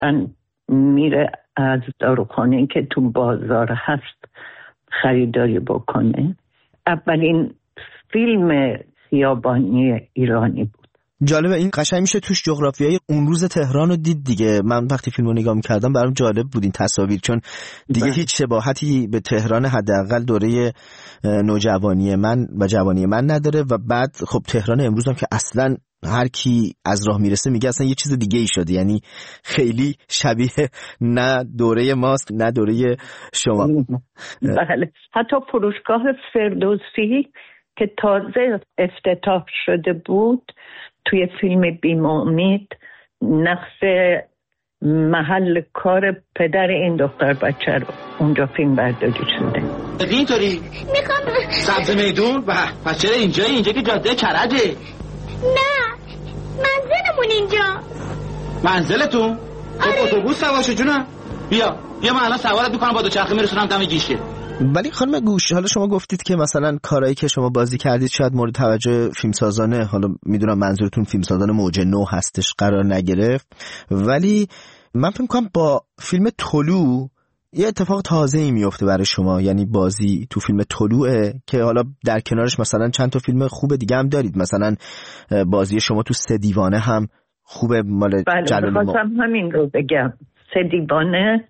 میره از داروخانه که تو بازار هست خریداری بکنه. اولین فیلم خیابانی ایرانی بود. جالبه، این قشنگ میشه توش جغرافیای اون روز تهران رو دید دیگه. من وقتی فیلمو نگاه می‌کردم برام جالب بود این تصاویر، چون دیگه هیچ شباهتی به تهران حداقل دوره نوجوانی من و جوانی من نداره و بعد خب تهران امروز هم که اصلا هر کی از راه میرسه میگه اصلا یه چیز دیگه ای شده، یعنی خیلی شبیه نه دوره ماست نه دوره شما. بله، حتی فروشگاه فردوسی که تازه افتتاح شده بود توی فیلم بیم امید نقش محل کار پدر این دختر بچه رو اونجا فیلم برداری شده. اینطوری میخوام سبز میدون و پس چرا اینجا که جاده کرجه؟ نه، منزلمون اینجا. منزلتون؟ آره. اتوبوس سوارشو جونم. بیا من الان سوارت میکنم با دوچرخه میرسونم دم گیشه. ولی خانم گوش، حالا شما گفتید که مثلا کارهایی که شما بازی کردید شاید مورد توجه فیلمسازانه، حالا میدونم منظورتون فیلمسازان موج نو هستش، قرار نگرفت، ولی من فکر می‌کنم با فیلم طلوع یه اتفاق تازه‌ای میفته برای شما، یعنی بازی تو فیلم طلوعه که حالا در کنارش مثلا چند تا فیلم خوب دیگه هم دارید، مثلا بازی شما تو سه دیوانه هم خوبه، مال جلال ما. بله، همین رو بگم. سه دیوانه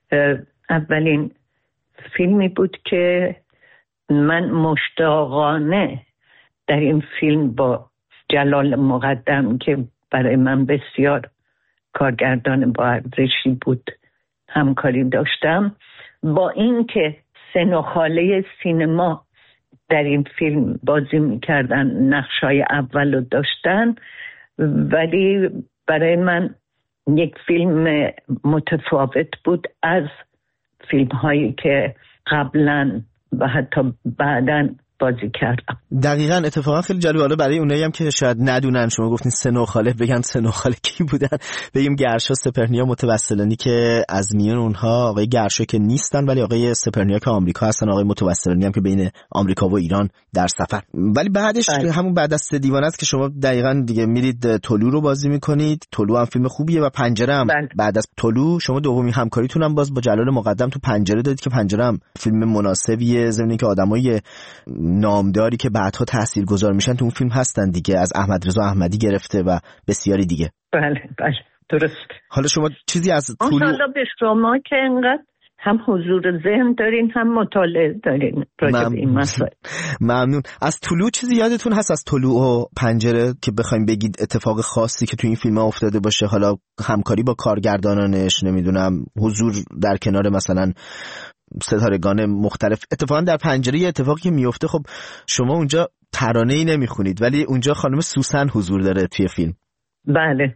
اولین فیلمی بود که من مشتاقانه در این فیلم با جلال مقدم که برای من بسیار کارگردان با ارزشی بود همکاری داشتم. با این که سن و خاله سینما در این فیلم بازی میکردن، نقشای اول رو داشتن، ولی برای من یک فیلم متفاوت بود از فیلم هایی که قبلا و حتی بعداً بازی کردم. دقیقاً، اتفاقا خیلی جالب. حالا برای اونایی هم که شاید ندونن، شما گفتین سه خاله، بگم سه خاله کی بودن؟ بگیم گرشا، سپهرنیا، متوسلانی که از میان اونها آقای گرشا که نیستن ولی آقای سپهرنیا که آمریکا هستن، آقای متوسلانی هم که بین آمریکا و ایران در سفر. ولی بعدش همون بعد از سه دیوانه است که شما دقیقاً دیگه میرید طلوع رو بازی میکنید. طلوع هم فیلم خوبیه و پنجره هم بعد از طلوع شما دومی همکاریتون هم باز با جلال مقدم تو پنجره دادید که پنجره هم فیلم مناسبیه، ضمن که آدمای نامداری که بعدها تاثیرگذار میشن تو اون فیلم هستن دیگه، از احمد رضا احمدی گرفته و بسیاری دیگه. بله درست. حالا شما چیزی از طلوع، حالا به شما که انقدر هم حضور ذهن دارین هم مطالعه دارین راجع به این مسائل. ممنون. از طلوع چیزی یادتون هست، از طلوع و پنجره که بخوایم بگید اتفاق خاصی که تو این فیلم ها افتاده باشه؟ حالا همکاری با کارگردانانش، نمیدونم حضور در کنار مثلا ستارگان مختلف. اتفاقا در پنجره یه اتفاقی که میفته، خب شما اونجا ترانه‌ای نمیخونید ولی اونجا خانم سوسن حضور داره توی فیلم. بله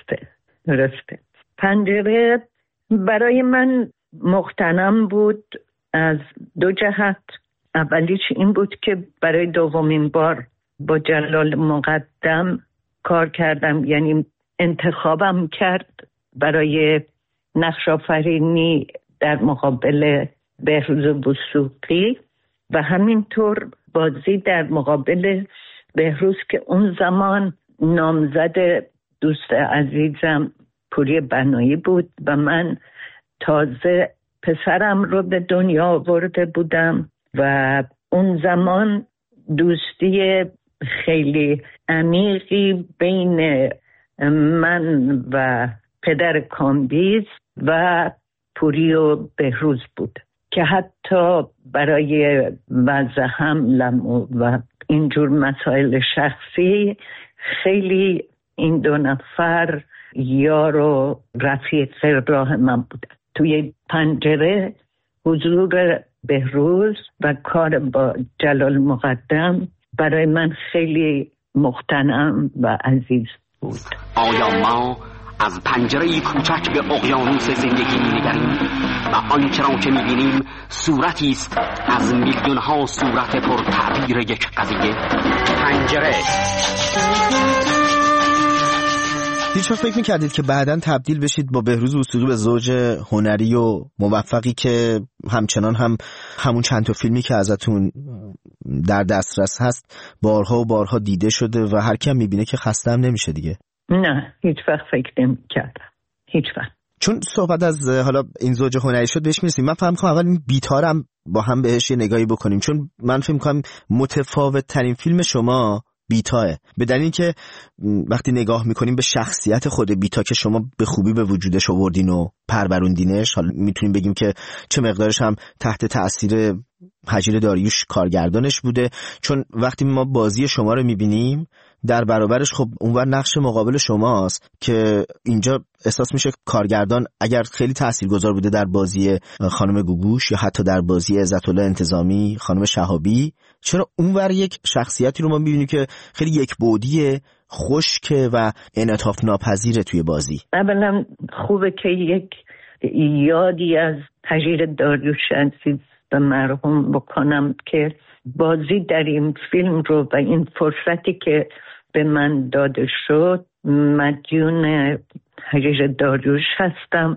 درسته. پنجره برای من مغتنم بود از دو جهت. اولیش این بود که برای دومین بار با جلال مقدم کار کردم، یعنی انتخابم کرد برای نقش آفرینی در مقابل بهروز وثوقی و همینطور بازی در مقابل بهروز که اون زمان نامزد دوست عزیزم پوری بنایی بود و من تازه پسرم رو به دنیا آورده بودم و اون زمان دوستی خیلی عمیقی بین من و پدر کامبیز و پوری و بهروز بود که حتی برای وضع حملم و اینجور مسائل شخصی خیلی این دو نفر یار و رفیق راه من بودن. توی پنجره حضور بهروز و کار با جلال مقدم برای من خیلی مغتنم و عزیز بود. آیا ما از پنجره کوچک به اقیانوس زندگی می‌نگریم و آنچه را که می‌بینیم صورتی است از میلیون‌ها صورت پر تعبیر یک قضیه؟ پنجره. هیچ وقت فکر می‌کردید که بعداً تبدیل بشید با بهروز وثوقی به زوج هنری و موفقی که همچنان هم همون چند تا فیلمی که ازتون در دسترس هست بارها و بارها دیده شده و هر کی هم می‌بینه که خسته هم نمیشه دیگه؟ نه، هیچ وقت فکر نمی‌کردم. هیچ وقت. چون صحبت از حالا این زوج هنری شد بهش میرسیم، من فهم کنم اول این بیتارم با هم بهش یه نگاهی بکنیم، چون من فکر می‌کنم متفاوت ترین فیلم شما بیتاه، به دلیل اینکه وقتی نگاه میکنیم به شخصیت خود بیتا که شما به خوبی به وجودش آوردین و پروروندینش، حالا میتونیم بگیم که چه مقدارش هم تحت تأثیر هجیر داریوش کارگردانش بوده، چون وقتی ما بازی شما رو میبینیم در برابرش خب اونور نقش مقابل شماست که اینجا احساس میشه کارگردان اگر خیلی تاثیرگذار بوده در بازی خانم گوگوش یا حتی در بازی عزت الله انتظامی خانم شهابی، چرا اونور یک شخصیتی رو ما میبینیم که خیلی یک بعدیه، خشکه و انعطاف ناپذیره توی بازی. اولا خوبه که یک یادی از هجیر داریوش عزیز به مرحوم بکنم که بازی در این فیلم رو و این فرصتی که به من داده شد مدیون هجیر داریوش هستم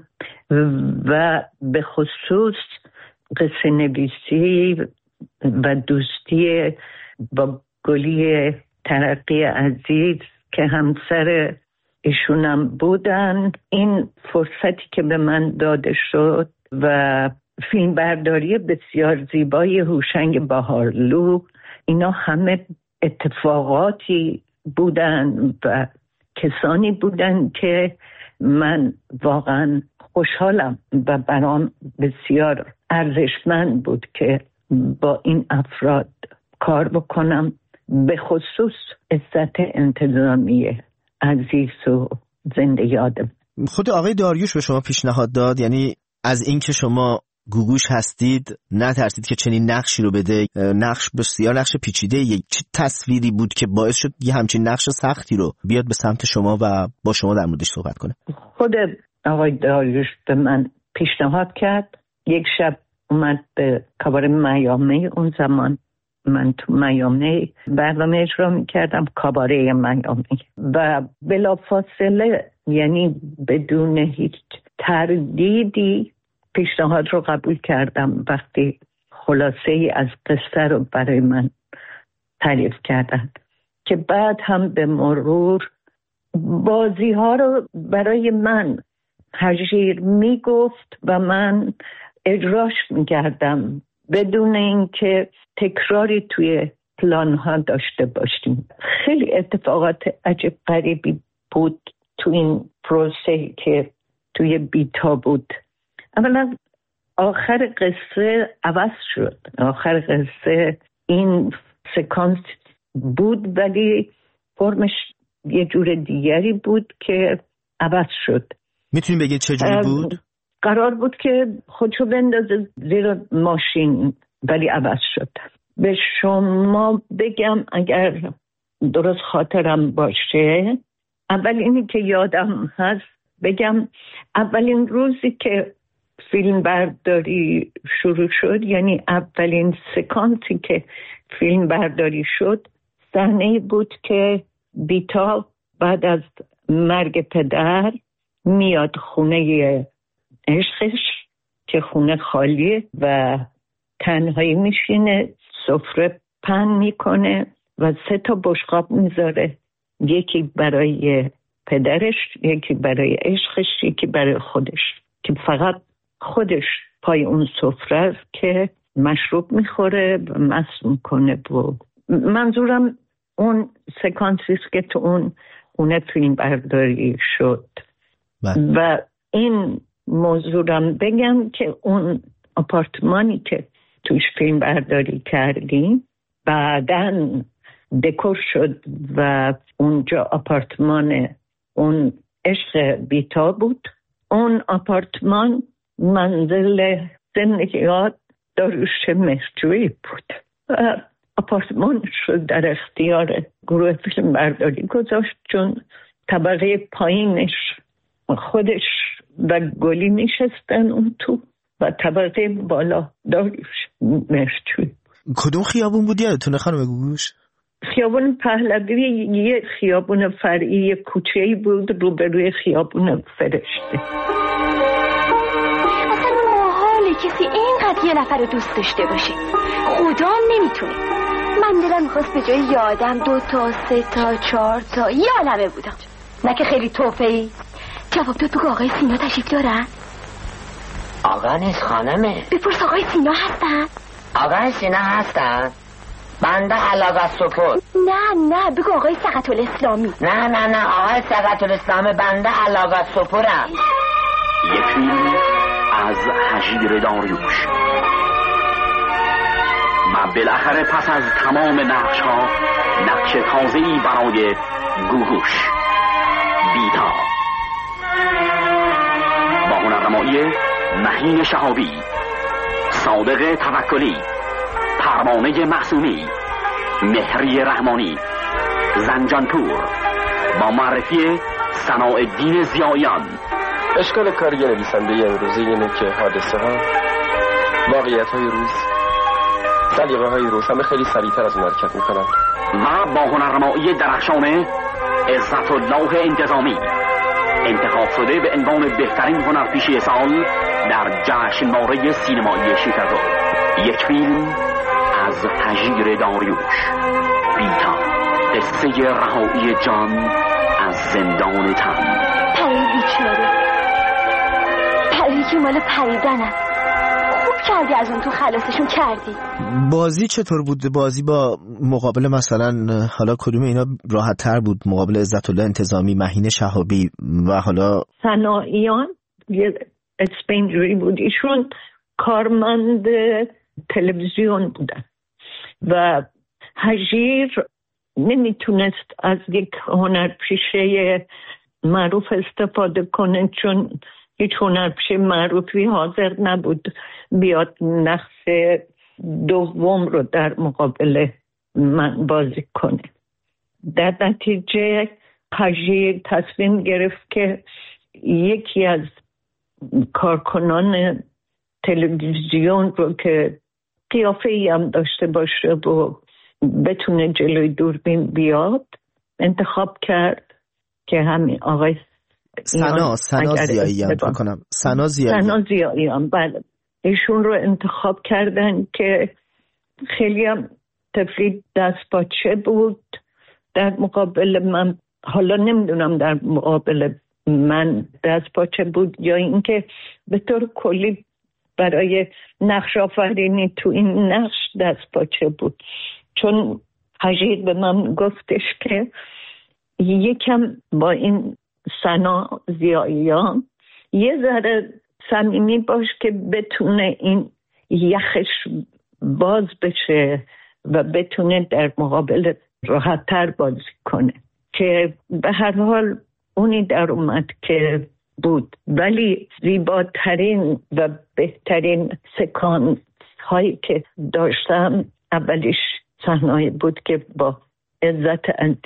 و به خصوص قصه نویسی و دوستی با گلی ترقی عزیز که همسر ایشونم بودن. این فرصتی که به من داده شد و فیلم برداری بسیار زیبای هوشنگ بهارلو، اینا همه اتفاقاتی بودن و کسانی بودن که من واقعا خوشحالم و برام بسیار ارزشمند بود که با این افراد کار بکنم، به خصوص عزت انتظامی عزیز و زنده یادم. خود آقای داریوش به شما پیشنهاد داد، یعنی از این که شما گوگوش هستید نترسید که چنین نقشی رو بده، نقش بسیار نقش پیچیده، چه تصویری بود که باعث شد یه همچین نقش سختی رو بیاد به سمت شما و با شما در موردش صحبت کنه؟ خود آقای داریوش به من پیشنهاد کرد. یک شب اومد به کاباره میامی، اون زمان من تو میامی برنامه اجرا میکردم، کاباره میامی، و بلافاصله یعنی بدون هیچ تردیدی پیشنهاد رو قبول کردم. وقتی خلاصه ای از قصه رو برای من تعریف کردن که بعد هم به مرور بازی ها رو برای من هجیر میگفت و من اجراش میکردم بدون اینکه تکراری توی پلان ها داشته باشیم. خیلی اتفاقات عجب غریبی بود تو این پروسه که توی بیتا بود. اولا آخر قصه عوض شد، آخر قصه این سکانس بود ولی فرمش یه جور دیگری بود که عوض شد. میتونیم بگید چه جوری بود؟ قرار بود که خودشو بندازه زیر ماشین ولی عوض شد. به شما بگم اگر درست خاطرم باشه، اول اینی که یادم هست بگم، اولین روزی که فیلم برداری شروع شد، یعنی اولین سکانسی که فیلم برداری شد، صحنه بود که بیتا بعد از مرگ پدر میاد خونه عشقش که خونه خالیه و تنهایی میشینه، سفره پهن میکنه و 3 بشقاب میذاره، یکی برای پدرش، یکی برای عشقش، یکی برای خودش، که فقط خودش پای اون سفره است که مشروب میخوره و مست میکنه. منظورم اون سکانسی است که تو اون خونه فیلم برداری شد. و این موضوعم بگم که اون آپارتمانی که توش فیلم برداری کردیم بعداً دکور شد و اونجا آپارتمان اون عشق بیتا بود. اون آپارتمان منزل زندگی داریوش مهرجویی بود. آپارتمان شد در اختیار گروه فیلم برداری گذاشت، چون طبقه پایینش خودش و گلی میشستن اون تو و طبقه بالا داریوش مهرجویی. کدوم خیابون بود یادتونه خانم گوگوش؟ خیابون پهلوی، یه خیابون فرعی کوچه‌ای بود روبروی خیابون فرشته. اصلا محاله کسی اینقدر یه نفر رو دوست داشته باشه، خدا نمیتونه. من دلم میخواست به جای یه آدم 2 تا 3 تا 4 تا یه عالمه بودم، نه که خیلی توفه‌ای. جواب داد بگو آقای سینا تشریف دارن؟ آقا نیست خانمه. بپرس آقای سینا هستن؟ آقای سینا هستن؟ بنده علاقه سپور. نه بگو آقای سقط الاسلامی. نه آقای سقط الاسلامی بنده علاقه سپورم. یک فیلم از هژیر داریوش. و بالاخره پس از تمام نقش‌ها نقش تازه‌ای برای گوگوش، بیتا، با هنرنمایی مهین شهابی، صادق توکلی، پروانه معصومی، مهری رحمانی، زنجانپور، با معرفی ثناءالدین ضیاییان. اشکال کار یه نویسنده امروزی اینه که حادثه ها، واقعیت های روز، سلیقه های روز همه خیلی سریعتر از اون حرکت میکنن. و با هنرنمایی درخشان عزت الله انتظامی، انتخاب شده به عنوان بهترین هنرپیشه سال در جشنواره سینمایی شیکاگو. یک فیلم از هژیر داریوش، بیتا، قصه رهایی جان از زندان تن. پری بیچاره، پری که مال پریدنم. خوب کردی از اون تو خلاصشون کردی. بازی چطور بود؟ بازی با مقابل مثلا حالا کدوم اینا راحت تر بود؟ مقابل عزت الله انتظامی، مهین شهابی و حالا ثناءیان؟ یه اسم اینجوری بود. ایشون کارمند تلویزیون بودن و هژیر نمیتونست از یک هنرپیشه معروف استفاده کنه، چون هیچ هنرپیشه معروفی حاضر نبود بیاد نقش دوم رو در مقابل من بازی کنه. در نتیجه هژیر تصمیم گرفت که یکی از کارکنان تلویزیون رو که قیافه‌ای هم داشته باشه و بتونه جلوی دوربین بیاد انتخاب کرد که همین آقای سنا زیاییان بله، ایشون رو انتخاب کردن که خیلی هم طفلی دست پاچه بود در مقابل من. حالا نمیدونم در مقابل من دست پاچه بود یا اینکه به طور کلی برای نقش آفرینی تو این نقش دست پاچه بود، چون هژیر به من گفتش که یکم با این سنا ضیاییان یه ذره صمیمی باش که بتونه این یخش باز بشه و بتونه در مقابل راحت‌تر بازی کنه، که به هر حال اونی در اومد که بود. ولی زیباترین و بهترین سکانس هایی که داشتم اولیش صحنه‌ای بود که با عزت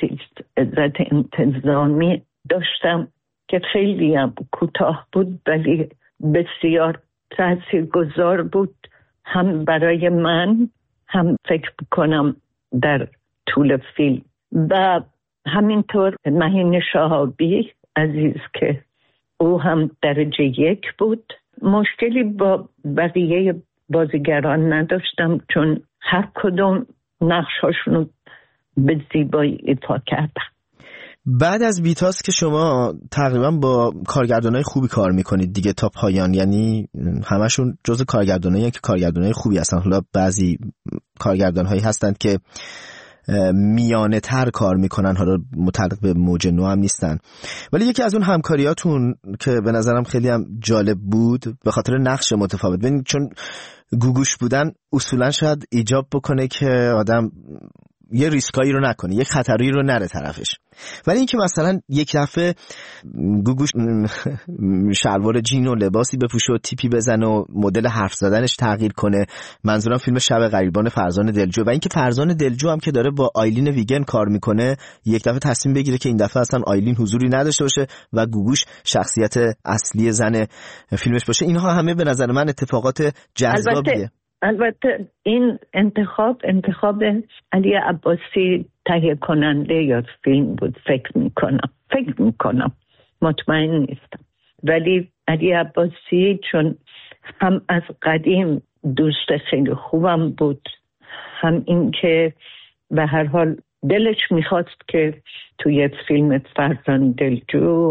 انتظامی داشتم که خیلی هم کوتاه بود ولی بسیار تاثیرگذار بود، هم برای من هم فکر بکنم در طول فیلم. و همینطور مهین شهابی عزیز که او هم درجه 1 بود. مشکلی با بقیه بازیگران نداشتم چون هر کدوم نقشاشونو به زیبایی ایفا کردن. بعد از بیتاس که شما تقریبا با کارگردانای خوبی کار میکنید دیگه تا پایان، یعنی همشون جز کارگردانایی که کارگردانای خوبی هستن. حالا بعضی کارگردانهایی هستند که میانه تر کار میکنن، حالا متعلق به موج نو هم نیستن، ولی یکی از اون همکاریاتون که به نظرم خیلی هم جالب بود به خاطر نقش متفاوت، ببین چون گوگوش بودن اصولا شاید ایجاب بکنه که آدم یه ریسکایی رو نکنه، یه خطری رو نره طرفش، ولی اینکه مثلا یک دفعه گوگوش شلوار جین و لباسی بپوشه و تیپی بزنه و مدل حرف زدنش تغییر کنه، منظورم فیلم شب غریبان فرزان دلجو، و اینکه فرزان دلجو هم که داره با آیلین ویگن کار میکنه یک دفعه تصمیم بگیره که این دفعه اصلا آیلین حضوری نداشته باشه و گوگوش شخصیت اصلی زن فیلمش باشه. اینها همه به نظر من اتفاقات جذابیه. البته این انتخاب علی عباسی تهیه کننده یا فیلم بود، فکر میکنم مطمئن نیستم، ولی علی عباسی چون هم از قدیم دوست خیلی خوبم بود، هم این که به هر حال دلش میخواست که توی فیلم فرزان دلجو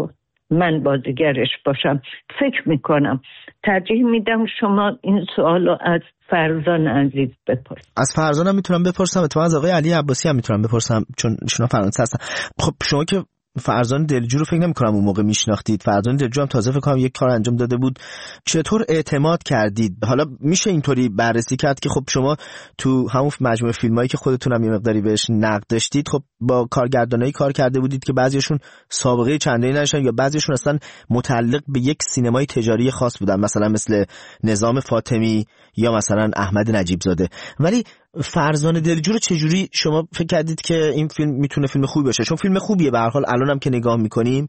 من بازیگرش باشم. فکر میکنم ترجیح میدم شما این سوالو از فرزان عزیز بپرسید. از فرزان هم میتونم بپرسم، اتفاقا از آقای علی عباسی هم میتونم بپرسم چون ایشون فرانسه هستن. خب شما که فرزان دلجو رو فکر نمی‌کنم اون موقع میشناختید، فرزان دلجو هم تازه فکر کنم یک کار انجام داده بود، چطور اعتماد کردید؟ حالا میشه اینطوری بررسی کرد که خب شما تو همون مجموعه فیلمایی که خودتون هم یه مقداری بهش نقد داشتید، خب با کارگردانایی کار کرده بودید که بعضیشون سابقه چندانی نداشتن یا بعضیشون اصلا متعلق به یک سینمای تجاری خاص بودن، مثلا مثل نظام فاطمی یا مثلا احمد نجیب زاده. ولی فرزان دلجو رو چجوری شما فکر کردید که این فیلم میتونه فیلم خوبی باشه؟ چون فیلم خوبیه به هر حال، الانم که نگاه میکنیم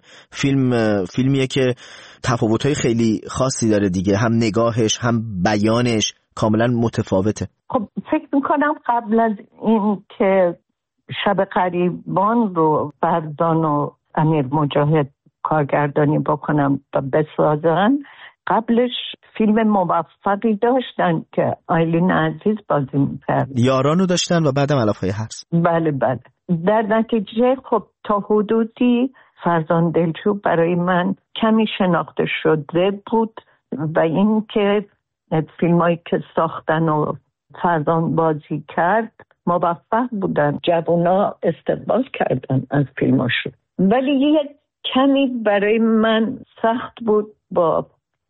فیلمیه که تفاوت‌های خیلی خاصی داره دیگه، هم نگاهش هم بیانش کاملا متفاوته. خب فکر میکنم قبل از این که شب غریبان رو فرزان و امیر مجاهد کارگردانی بکنم و بسازن، قبلش فیلم موفقی داشتن که آیلین عزیز بازی میکرد، یارانو داشتن و بعدم علفهای هرس. بله بله. در نتیجه خب تا حدودی فرزان دلجو برای من کمی شناخته شده بود و این که فیلمایی که ساختن و فرزان بازی کرد موفق بودن، جوونا استقبال کردن از فیلماشو. ولی یه کمی برای من سخت بود با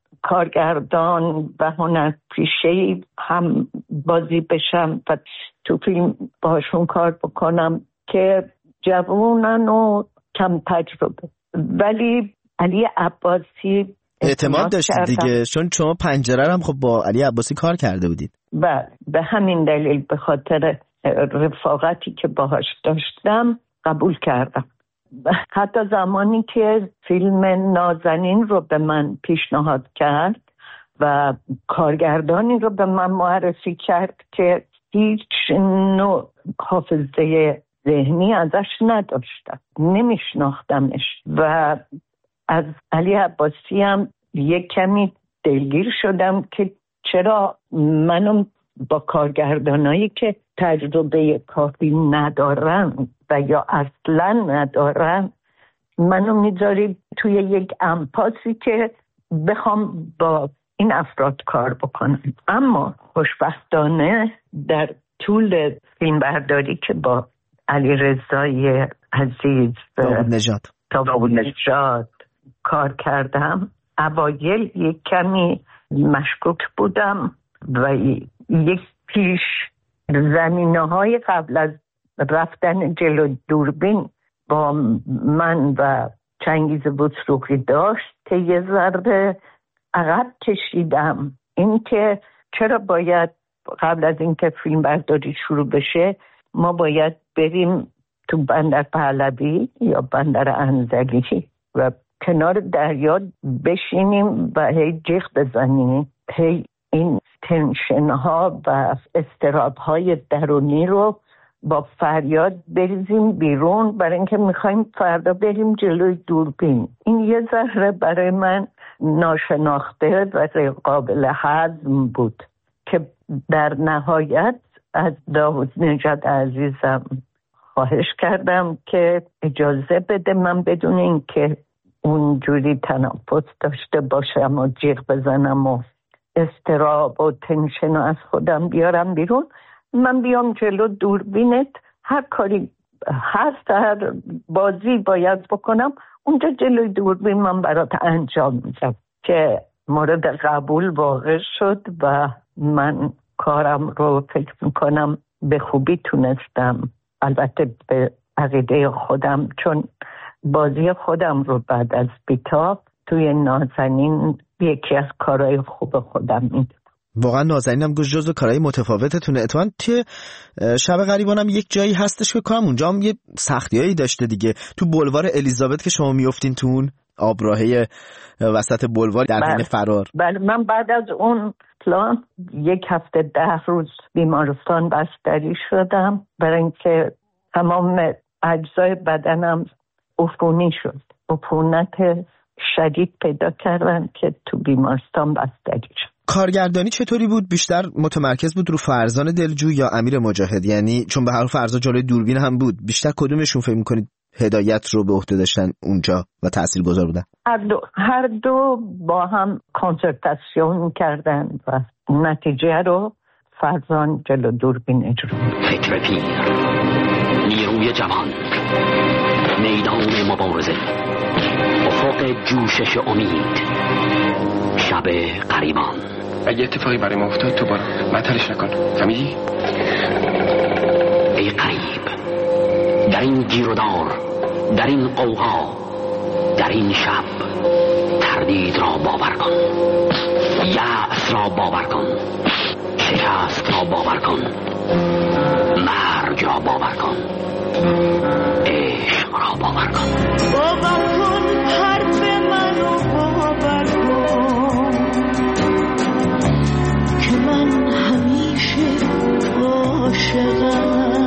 کارگردان و هنرپیشه هم بازی بشم و تو فیلم باشون کار بکنم که جوانن و کم تجربه. ولی علی عباسی اعتماد داشتید دیگه، چون شما پنجره هم خب با علی عباسی کار کرده بودید. بله، به همین دلیل به خاطر رفاقتی که باهاش داشتم قبول کردم. حتی زمانی که فیلم نازنین رو به من پیشنهاد کرد و کارگردانی رو به من معرفی کرد که هیچ نوع حافظه ذهنی ازش نداشتم، نمیشناختمش و از علی عباسی هم یک کمی دلگیر شدم که چرا منو با کارگردانایی که تجربه کافی ندارن و یا اصلا ندارن منو میذارید توی یک انپاسی که بخوام با این افراد کار بکنم. اما خوشبختانه در طول فیلم برداری که با علی رضای عزیز داوود نژاد کار کردم، اوایل یک کمی مشکوک بودم و یک پیش زمینه‌های قبل از رفتن جلو دوربین با من و چنگیز بطروقی داشت که یه ذره عقب کشیدم. این که چرا باید قبل از اینکه فیلم برداری شروع بشه ما باید بریم تو بندر پهلوی یا بندر انزلی و کنار دریا بشینیم و هی جیغ بزنیم، هی این تنشن ها و اضطراب های درونی رو با فریاد بریزیم بیرون برای اینکه میخوایم فردا بریم جلوی دوربین. این یه ذره برای من ناشناخته و غیر قابل هضم بود که در نهایت از داوود نژاد عزیزم خواهش کردم که اجازه بده من بدون اینکه اونجوری تنفس داشته باشم و جیغ بزنم و اضطراب و تنشن از خودم بیارم بیرون، من بیام جلو دوربینت، هر کاری هست، هر بازی باید بکنم اونجا جلوی دوربین من برات انجام میدم، که مورد قبول واقع شد و من کارم رو فکر میکنم به خوبی تونستم، البته به عقیده خودم، چون بازی خودم رو بعد از بیتاب توی نازنین یکی از کارهای خوب خودم میدونم. واقعا نازنین هم جزو کارهای متفاوتتونه. اتفاقا توی شب غریبان هم یک جایی هستش که کام اونجا هم یه سختیایی داشته دیگه، تو بلوار الیزابت که شما میافتین تو اون آبراهه وسط بلوار در حین فرار. بله، من بعد از اون پلان 1 هفته 10 روز بیمارستان بستری شدم برای اینکه تمام اجزای بدنم عفونی شد، عفونت شدید پیدا کردن که تو بیمارستان بستری شد. کارگردانی چطوری بود؟ بیشتر متمرکز بود رو فرزان دلجو یا امیر مجاهد؟ یعنی چون به هر حال فرزان جلوی دوربین هم بود، بیشتر کدومشون فکر می‌کنید هدایت رو به عهده داشتن اونجا و تاثیرگذار بودن؟ هر دو با هم کنسرتاسیون کردن و نتیجه رو فرزان جلو دوربین اجرا. فکر پیر، نیروی جوان، میدان مبارزه، افق جوشش امید، شب غریبان. اگه اتفاقی برای ما افتاد تو برو، معطلش نکن، فهمیدی؟ ای غریب، در این گیرودار، در این قوقا، در این شب، تردید را باور کن، یأس را باور کن، شکست را باور کن، مرگ را باور کن، عشق را باور کن. باور کن حرف منو باور کن که من همیشه عاشقم.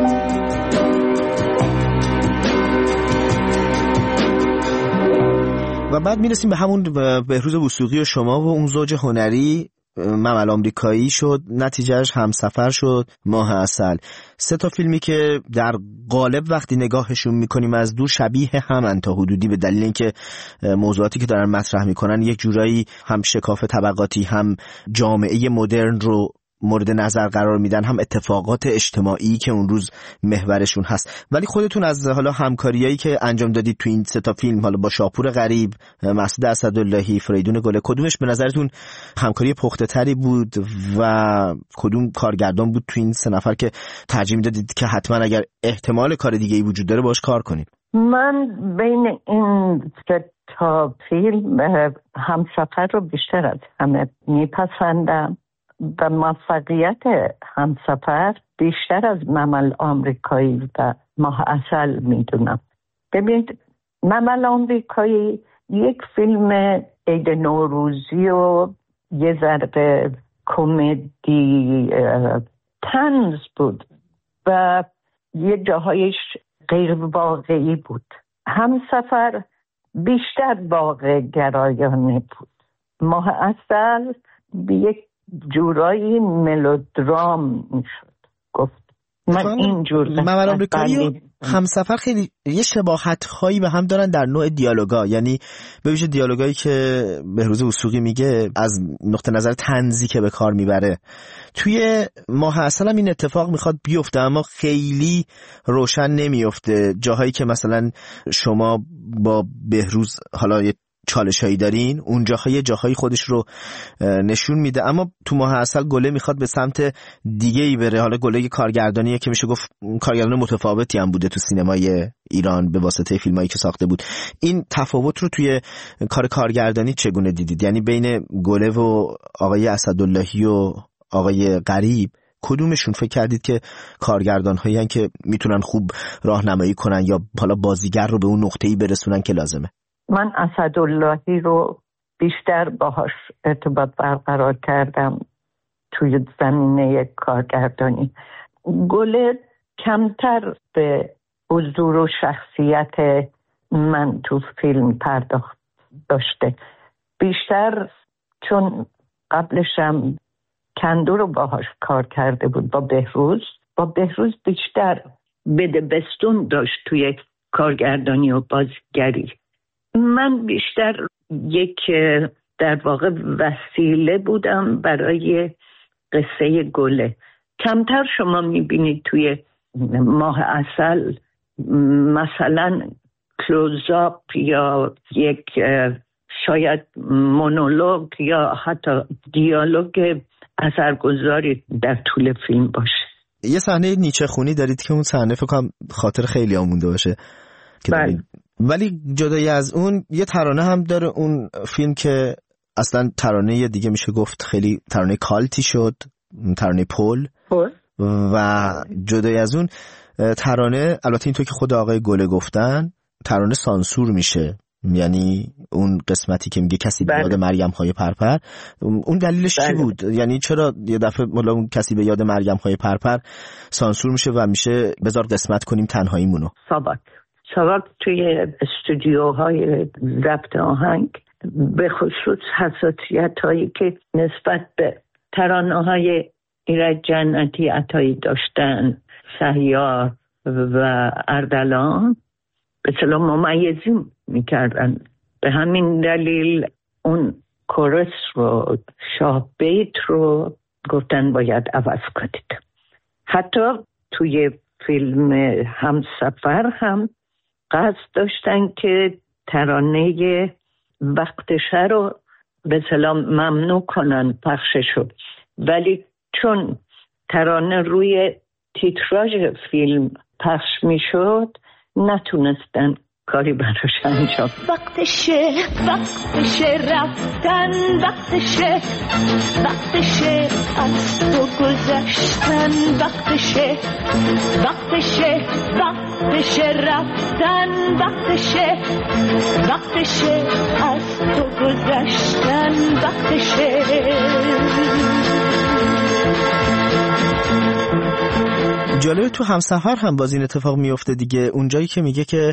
و بعد میرسیم به همون بهروز وثوقی و شما و اون زوج هنری. ممل آمریکایی شد، نتیجهش همسفر شد، ماه عسل. 3 تا فیلمی که در قالب وقتی نگاهشون میکنیم از دور شبیه همن تا حدودی، به دلیل اینکه موضوعاتی که دارن مطرح میکنن یک جورایی هم شکاف طبقاتی، هم جامعه مدرن رو مورد نظر قرار میدن، هم اتفاقات اجتماعی که اون روز محورشون هست. ولی خودتون از حالا همکاریایی که انجام دادید تو این 3 تا فیلم، حالا با شاپور غریب، مسعود اسداللهی، فریدون گله، کدومش به نظرتون همکاری پخته تری بود و کدوم کارگردان بود تو این 3 نفر که ترجیح میدادید که حتما اگر احتمال کار دیگه‌ای وجود داره باش کار کنید؟ من بین این 3 تا فیلم همسفر رو بیشتر از همه میپسندم و موفقیت همسفر بیشتر از ممل آمریکایی و ماه عسل میدونم. ببینید، ممل آمریکایی یک فیلم عید نوروزی و یه ذره کمدی طنز بود و یه جاهایش غیر واقعی بود. همسفر بیشتر واقع گرایانه بود. ماه عسل یک جورایی ملودرام میشد گفت. من اینجور ممل آمریکایی همسفر خیلی یه شباهت هایی به هم دارن در نوع دیالوگا، یعنی به ویژه دیالوگایی که بهروز وثوقی میگه از نقطه نظر طنزی که به کار میبره. توی ماه عسل هم این اتفاق میخواد بیفته اما خیلی روشن نمیفته. جاهایی که مثلا شما با بهروز حالا یه چالشایی دارین، اون جاهای خودش رو نشون میده، اما تو ماه عسل گله میخواد به سمت دیگه ای بره. حالا گله کارگردانیه که میشه گفت کارگردان متفاوتی هم بوده تو سینمای ایران به واسطه فیلمایی که ساخته بود. این تفاوت رو توی کار کارگردانی چگونه دیدید؟ یعنی بین گله و آقای اسداللهی و آقای غریب کدومشون فکر کردید که کارگردان هایی هستن که میتونن خوب راهنمایی کنن یا حالا بازیگر رو به اون نقطه‌ای برسونن که لازمه؟ من اسداللهی رو بیشتر باهاش ارتباط برقرار کردم توی زمینه کارگردانی. گله کمتر به حضور و شخصیت من تو فیلم پرداخت داشته، بیشتر چون قبلشم کندو رو باهاش کار کرده بود با بهروز بیشتر بده بستون داشت توی کارگردانی و بازیگری. من بیشتر یک در واقع وسیله بودم برای قصه گله. کمتر شما میبینید توی ماه عسل مثلا کلوزآپ یا یک شاید مونولوگ یا حتی دیالوگ اثرگذاری در طول فیلم باشه. یه صحنه نیچه خونی دارید که اون صحنه فکر کنم خاطر خیلی مونده باشه. بله. ولی جدای از اون یه ترانه هم داره اون فیلم که اصلا ترانه دیگه میشه گفت خیلی ترانه کالتی شد، ترانه پل. و جدای از اون ترانه، البته اینطور که خود آقای گله گفتن، ترانه سانسور میشه. یعنی اون قسمتی که میگه کسی به یاد مریم های پرپر، اون دلیلش چی بود؟ یعنی چرا یه دفعه بالا اون کسی به یاد مریم های پرپر سانسور میشه و میشه بذار قسمت کنیم تنهاییمونو؟ ساواک توی استودیوهای ضبط آهنگ به خصوص حساسیت هایی که نسبت به ترانه های ایرج جنتی عطایی داشتن، سهیار و اردلان، به اصطلاح ممیزی میکردن. به همین دلیل اون کورس رو، شاه بیت رو گفتن باید عوض کنید. حتی توی فیلم همسفر هم قصد داشتن که ترانه وقتشه رو به اصطلاح ممنوع کنن پخششو، ولی چون ترانه روی تیتراژ فیلم پخش میشد نتونستن کاری براش انجام. وقتشه رفتن، وقتشه از تو گذشتن، وقتشه رفتن، وقتشه از تو گذشتن، وقتشه. جالبه تو همسفر هم باز این اتفاق میفته دیگه. اونجایی که میگه که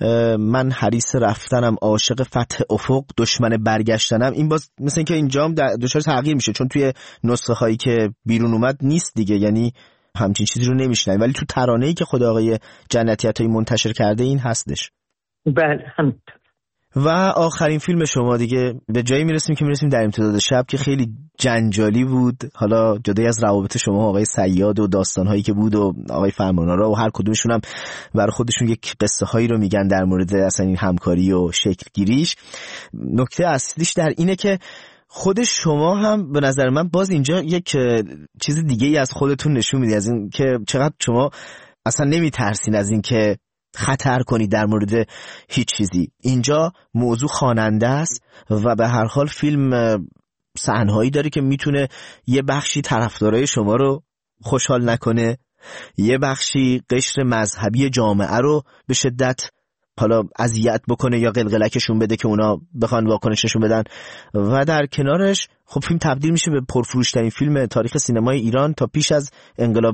من حریص رفتنم، عاشق فتح افق، دشمن برگشتنم، این باز مثل اینکه اینجا هم دچار تغییر میشه، چون توی نسخه هایی که بیرون اومد نیست دیگه، یعنی همچین چیزی رو نمیشنن، ولی تو ترانه‌ای که خود آقای جنتی عطایی منتشر کرده این هستش. بله همینطور. و آخرین فیلم شما دیگه به جایی میرسیم در امتداد شب که خیلی جنجالی بود. حالا جدای از روابط شما آقای صیاد و داستانهایی که بود و آقای فرمانآرا و هر کدومشون هم برای خودشون یک قصه هایی رو میگن در مورد اصلا این همکاری و شکل گیریش. نکته اصلیش در اینه که خود شما هم به نظر من باز اینجا یک چیز دیگه ای از خودتون نشون میدید، از این که چقدر شما اصلا نمیترسین از این که خطر کنی در مورد هیچ چیزی. اینجا موضوع خواننده است و به هر حال فیلم صحنه‌هایی داره که میتونه یه بخشی طرفدارای شما رو خوشحال نکنه، یه بخشی قشر مذهبی جامعه رو به شدت حالا اذیت بکنه یا قلقلکشون بده که اونا بخوان واکنششون بدن، و در کنارش خب فیلم تبدیل میشه به پرفروش‌ترین فیلم تاریخ سینمای ایران تا پیش از انقلاب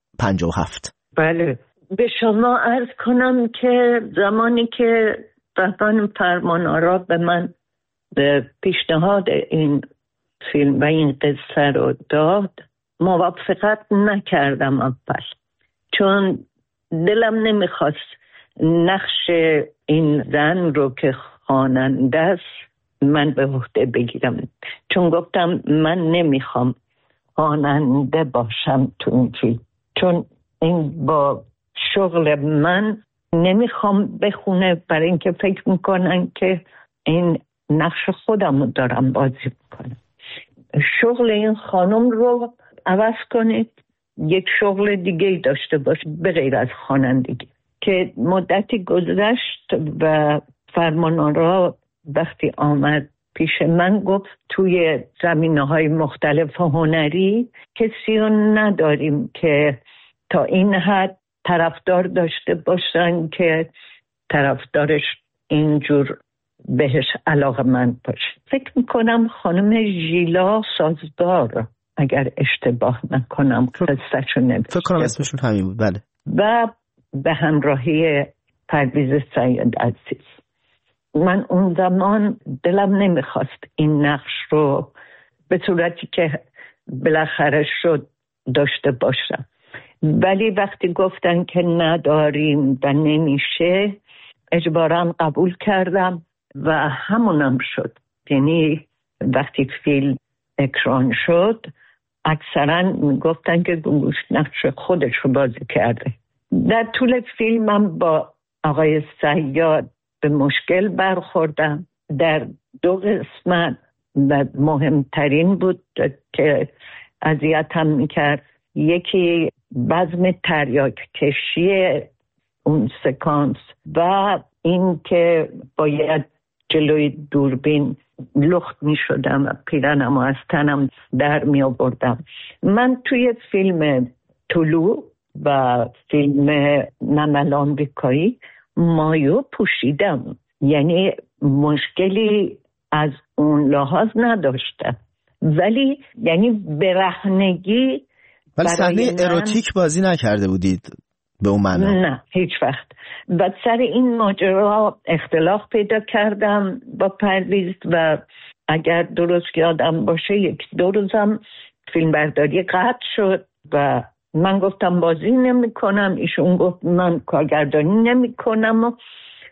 57. بله، به شما عرض کنم که زمانی که رهبان فرمانآرا به من به پیشنهاد این فیلم و این قصه رو داد، موافقت نکردم اول، چون دلم نمیخواست نقش این زن رو که خواننده است من به عهده بگیرم، چون گفتم من نمیخوام خواننده باشم تو این فیلم، چون این با شغل من نمیخوام بخونه، برای اینکه فکر میکنن که این نقش خودم رو دارم بازی میکنم. شغل این خانم رو عوض کنید، یک شغل دیگه داشته باش به غیر از خوانندگی. که مدتی گذشت و فرمانآرا وقتی آمد پیش من گفت توی زمینه‌های مختلف هنری کسی رو نداریم که تا این حد طرفدار داشته باشن که طرفدارش اینجور بهش علاقه‌مند باشه. فکر میکنم خانم ژیلا سازدار، اگر اشتباه نکنم قصه‌شو نوشته، فکر کنم اسمشون همین بود. بله. و به همراهی پرویز سید عزیز. من اون زمان دلم نمیخواست این نقش رو به صورتی که بالاخره شد داشته باشم، ولی وقتی گفتن که نداریم و نمیشه اجباراً قبول کردم و همونم شد. یعنی وقتی فیلم اکران شد اکثراً گفتن که گوگوش نقش خودش رو بازی کرده. در طول فیلمم با آقای صیاد به مشکل برخوردم در 2 قسمت و مهمترین بود که اذیتم میکرد، یکی بزم تریاک کشی اون سکانس و این که باید جلوی دوربین لخت می شدم و پیرنم و از تنم در می آوردم. من توی فیلم طلوع و فیلم نمل آمریکایی مایو پوشیدم، یعنی مشکلی از اون لحاظ نداشتم، ولی یعنی برهنگی. ولی صحنه اروتیک بازی نکرده بودید به اون معنا؟ نه هیچ وقت. و سر این ماجرا اختلاف پیدا کردم با پرویز و اگر درست یادم باشه 1-2 روزم فیلم برداری قطع شد و من گفتم بازی نمی کنم، ایشون گفت من کارگردانی نمی کنم و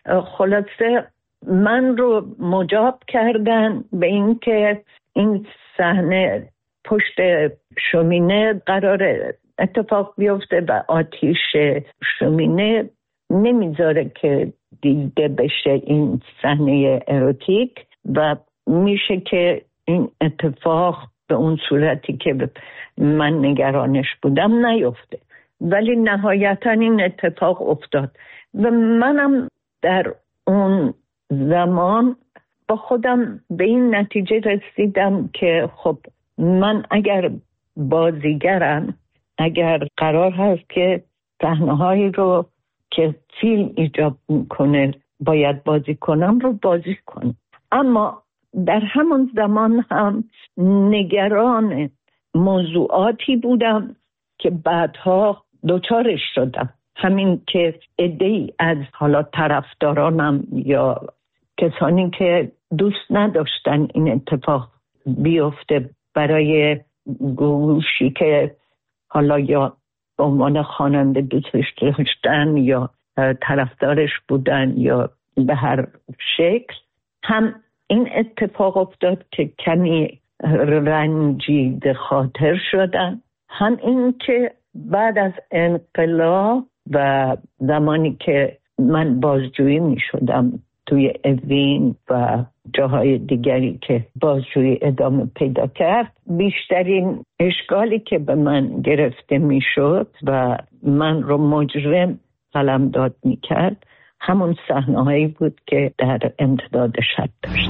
خلاصه من رو مجاب کردن به این که این صحنه پشت شومینه قرار اتفاق بیفته و آتیش شومینه نمیذاره که دیده بشه این صحنه اروتیک و میشه که این اتفاق به اون صورتی که من نگرانش بودم نیفته، ولی نهایتا این اتفاق افتاد و منم در اون زمان با خودم به این نتیجه رسیدم که خب من اگر بازیگرم، اگر قرار هست که صحنه‌هایی رو که فیلم ایجاب میکنه باید بازی کنم رو بازی کنم. اما در همون زمان هم نگران موضوعاتی بودم که بعدها دوچارش شدم. همین که عده‌ای از حالا طرفدارانم یا کسانی که دوست نداشتن این اتفاق بیفته برای گوشی که حالا یا به عنوان خواننده دوستش داشتن یا طرفدارش بودن یا به هر شکل، هم این اتفاق افتاد که کمی رنجیده خاطر شدن، هم این که بعد از انقلاب و زمانی که من بازجویی می شدم توی اوین و جاهای دیگری که بازجویی ادامه پیدا کرد، بیشترین اشکالی که به من گرفته می شد و من رو مجرم قلمداد می کرد همون صحنه‌هایی بود که در امتداد شب داشت.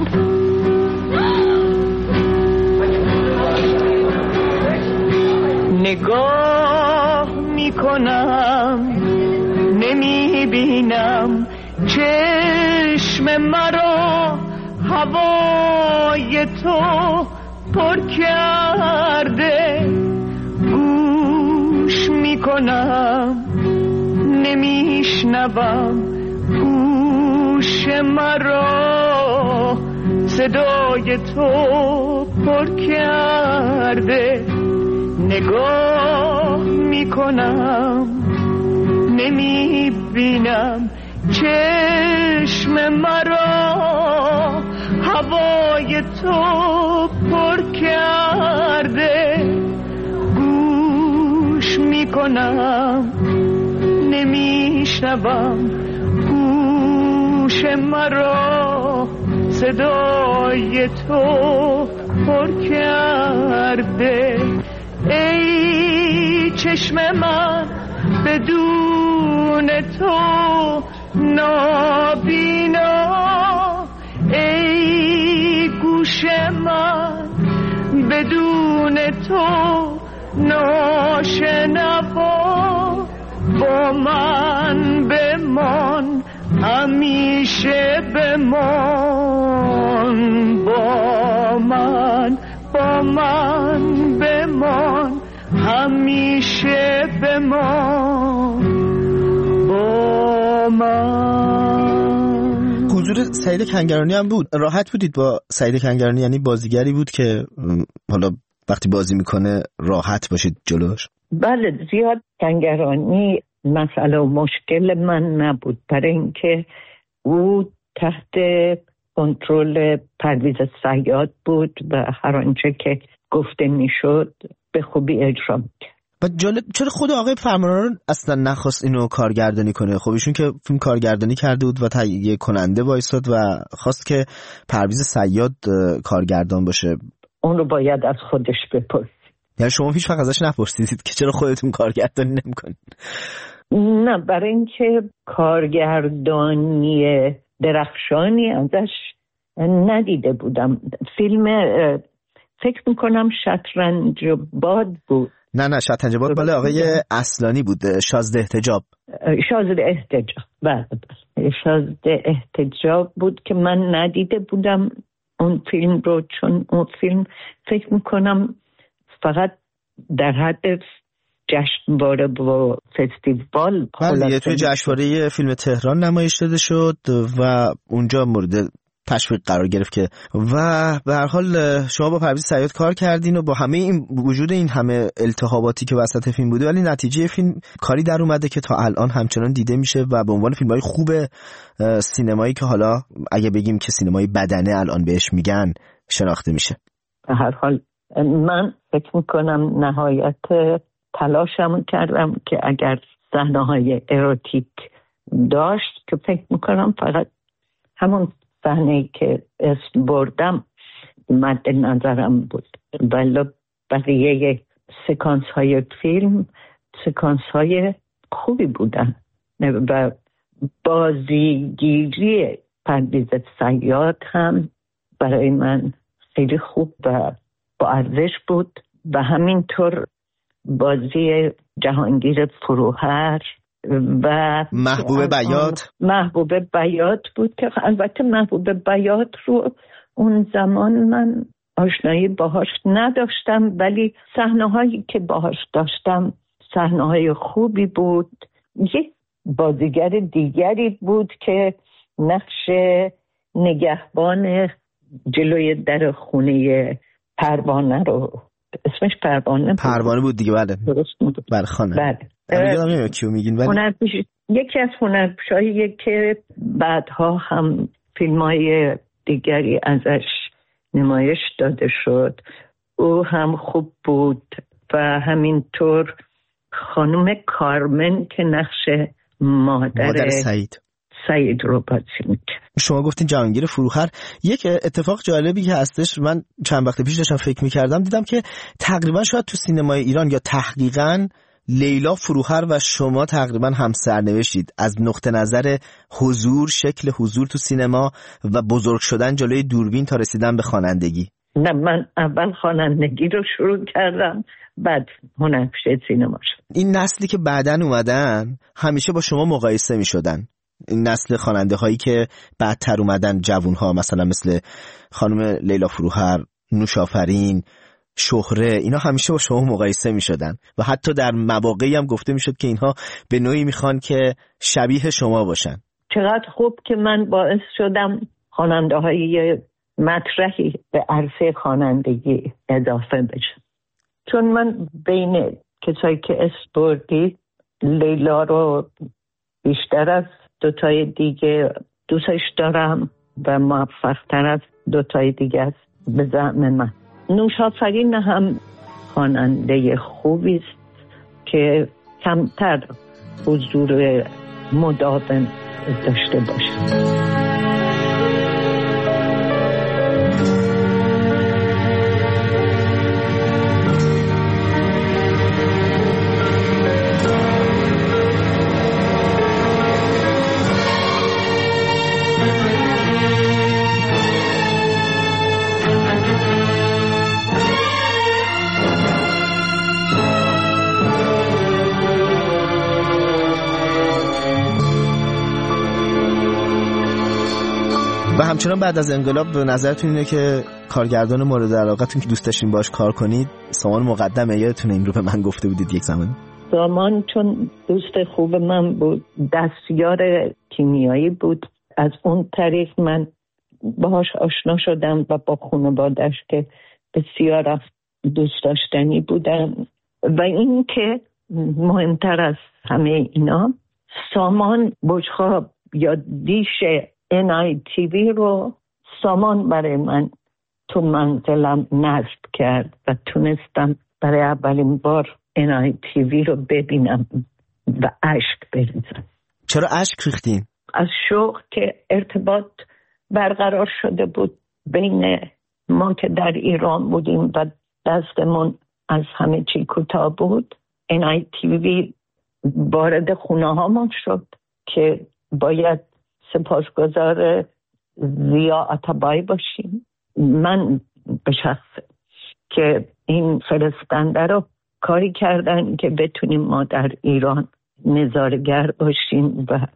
نگاه می کنم نمی بینم چشم مرا هوای تو پر کرده، گوش می کنم نمیشنوم گوش مرا صدای تو پر کرده، نگاه می کنم نمی بینم چشم مرا هوای تو پر کرده، گوش می کنم نمیشنوم گوش مرا صدای تو پر کرده. ای چشم من بدون تو نابینا، ای گوش من بدون تو ناشنوا، با من بمان همیشه بمان، با من بمان همیشه بمان، با من. حضور سعید کنگرانی هم بود. راحت بودید با سعید کنگرانی؟ یعنی بازیگری بود که حالا وقتی بازی میکنه راحت باشید جلوش؟ بله، زیاد کنگرانی مسئله و مشکل من نبود، برای اینکه او تحت کنترل پرویز صیاد بود و هر آنچه که گفته میشد به خوبی اجرا میکرد. و جالب، چرا خود آقای فرمانرو اصلا نخواست اینو کارگردانی کنه؟ خب ایشون که فیلم کارگردانی کرده بود و تهیه کننده وایساد و خواست که پرویز صیاد کارگردان باشه. اون رو باید از خودش بپرسید. یعنی شما هیچ وقت ازش نپرسیدید که چرا خودتون کارگردانی نمی‌کنید؟ نه، برای اینکه کارگردانی درخشانی ازش ندیده بودم. فیلم فکر میکنم شطرنج باد بود. نه شطرنج باد بله آقای اصلانی بود. شازده احتجاب. بله شازده احتجاب بود که من ندیده بودم اون فیلم رو، چون اون فیلم فکر میکنم فقط در حد جشنواره و فستیوال توی جشنواره فیلم تهران نمایش داده شد و اونجا مورد تشویق قرار گرفت که و به هر حال شما با پرویز صیاد کار کردین و با همه این وجود این همه التهاباتی که وسط فیلم بوده، ولی نتیجه فیلم کاری در اومده که تا الان همچنان دیده میشه و به عنوان فیلم‌های خوب سینمایی که حالا اگه بگیم که سینمای بدنه الان بهش میگن شناخته میشه. به هر حال من فکر میکنم نهایت تلاشم کردم که اگر صحنه‌های اروتیک داشت که فکر میکنم فقط همون صحنه‌ای که اسم بردم مد نظرم بود، ولی بقیه سکانس های فیلم سکانس های خوبی بودن و بازیگیری پرویز صیاد هم برای من خیلی خوب و با ارزش بود و همینطور بازی جهانگیر فروهر و محبوب بیات بود که البته محبوب بیات رو اون زمان من آشنایی باهاش نداشتم، ولی صحنه‌هایی که باهاش داشتم صحنه‌های خوبی بود. یک بازیگر دیگری بود که نقش نگهبان جلوی در خونه پروانه رو، اسمش پروانه بود دیگه. بله درست بود. بله خانم. بله یادم نمیاد کیو میگین، ولی یکی از هنرپیشه‌ای که بعدها هم فیلم‌های دیگری ازش نمایش داده شد، او هم خوب بود و همینطور خانم کارمن که نقش مادر سعید رو بازی می‌کرد. شما گفتین جهانگیر فروهر. یک اتفاق جالبی که هستش، من چند وقت پیش داشتم فکر می‌کردم، دیدم که تقریبا شاید تو سینمای ایران یا تحقیقاً لیلا فروهر و شما تقریبا هم سرنوشتید از نقطه نظر حضور، شکل حضور تو سینما و بزرگ شدن جلوی دوربین تا رسیدن به خوانندگی. نه، من اول خوانندگی رو شروع کردم بعد هنرپیشه سینما شد. این نسلی که بعدن اومدن همیشه با شما مقایسه می شدن، این نسل خواننده هایی که بعدتر اومدن، جوون ها مثلا مثل خانم لیلا فروهر، نوشافرین، شهره، اینا همیشه با شما مقایسه می شدن و حتی در مواقعی هم گفته می شد که اینها به نوعی می خوان که شبیه شما باشن. چقدر خوب که من باعث شدم خواننده های مطرحی به عرصه خوانندگی اضافه بشن، چون من بین کسایی که اسم بردید لیلا رو بیشتر از دوتای دیگه دوستش دارم و موفق‌تر از دوتای دیگه است به زعم من. نوشافرین هم خواننده خوبی است که کمتر حضور مداوم داشته باشه. و همچنان بعد از انقلاب به نظرتون اینه که کارگردان مورد علاقتون که دوست داشتین باش کار کنید سامان مقدمه؟ یادتونه این رو به من گفته بودید یک زمان؟ سامان چون دوست خوب من بود، دستیار کیمیایی بود، از اون طریق من باهاش آشنا شدم و با خانواده‌اش که بسیار دوست داشتنی بودن. و این که مهمتر از همه اینا، سامان بشخاب یا دیش NITV رو سامان برای من تو منزلم نصب کرد و تونستم برای اولین بار NITV رو ببینم و اشک بریزم. چرا اشک ریختین؟ از شوق که ارتباط برقرار شده بود بین ما که در ایران بودیم و دستمون از همه چی کوتاه بود. NITV وارد خونه هامون شد که باید سپاسگزار زیا عطابایی باشیم. من به شخص که این فرستنده رو کاری کردن که بتونیم ما در ایران نظاره‌گر باشیم و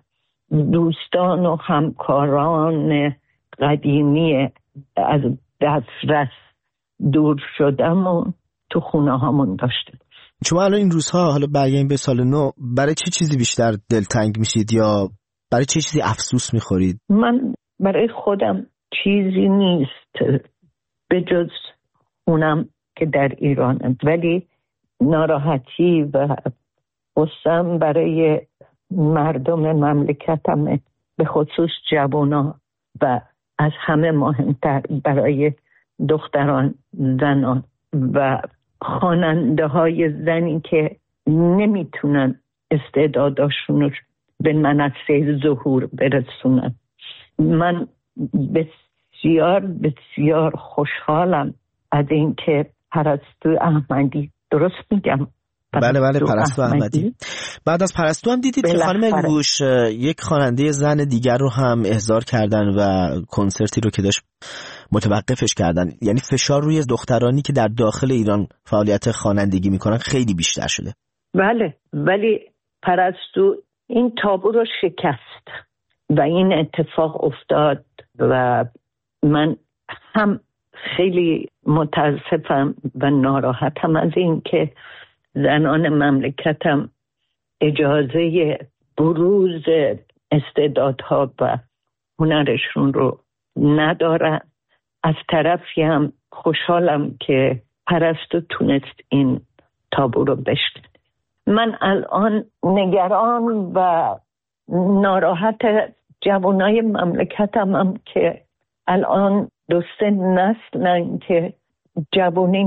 دوستان و همکاران قدیمی از دسترس دور شدم تو خونه هامون داشته. شما الان این روزها حالا برگردیم به سال نو، برای چه چیزی بیشتر دلتنگ میشید یا برای چه چیزی افسوس میخورید؟ من برای خودم چیزی نیست به جز اونم که در ایرانه، ولی ناراحتی و غصه‌ام برای مردم مملکتم، به خصوص جوونا و از همه مهمتر برای دختران، زنان و خواننده های زنی که نمیتونن استعداداشون رو به منصه ظهور برسونن. من بسیار بسیار خوشحالم از اینکه پرستو احمدی، درست میگم؟ بله پرستو احمدی. بعد از پرستو هم دیدید که خانم گوش یک خواننده زن دیگر رو هم احضار کردن و کنسرتی رو که داشت متوقفش کردن. یعنی فشار روی دخترانی که در داخل ایران فعالیت خوانندگی میکنن خیلی بیشتر شده. بله، ولی پرستو این تابو رو شکست و این اتفاق افتاد و من هم خیلی متاسفم و ناراحتم از این که زنان مملکتم اجازه بروز استعدادها و هنرشون رو ندارن. از طرفی هم خوشحالم که پرستو تونست این تابو رو بشکنه. من الان نگران و ناراحت جوانای مملکتم هم که الان 2-3 نسلن که جوانی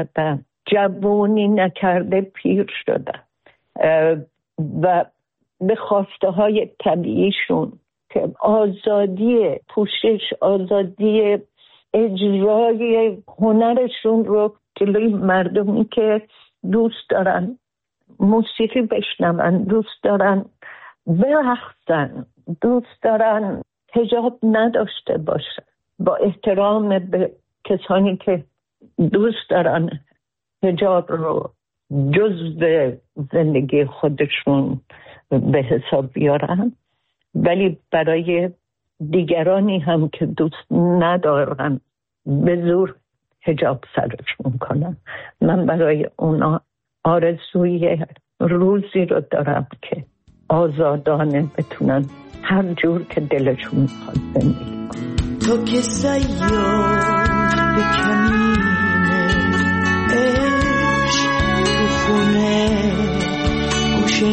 نکرده پیر شدن و به خواسته های طبیعیشون که آزادی پوشش، آزادی اجرای هنرشون رو جلوی مردمی که دوست دارن موسیقی بشنون، دوست دارن برقصن، دوست دارن حجاب نداشته باشن، با احترام به کسانی که دوست دارن حجاب رو جزء زندگی خودشون به حساب بیارن، ولی برای دیگرانی هم که دوست ندارن به زور حجاب سرشون کنن. من برای اونا آرزوی روزی رو دارم که آزادانه بتونن هر جور که دلشون میخواد زندگی کنن. تو که صیاد به کمینه عشق تو خونه گوشه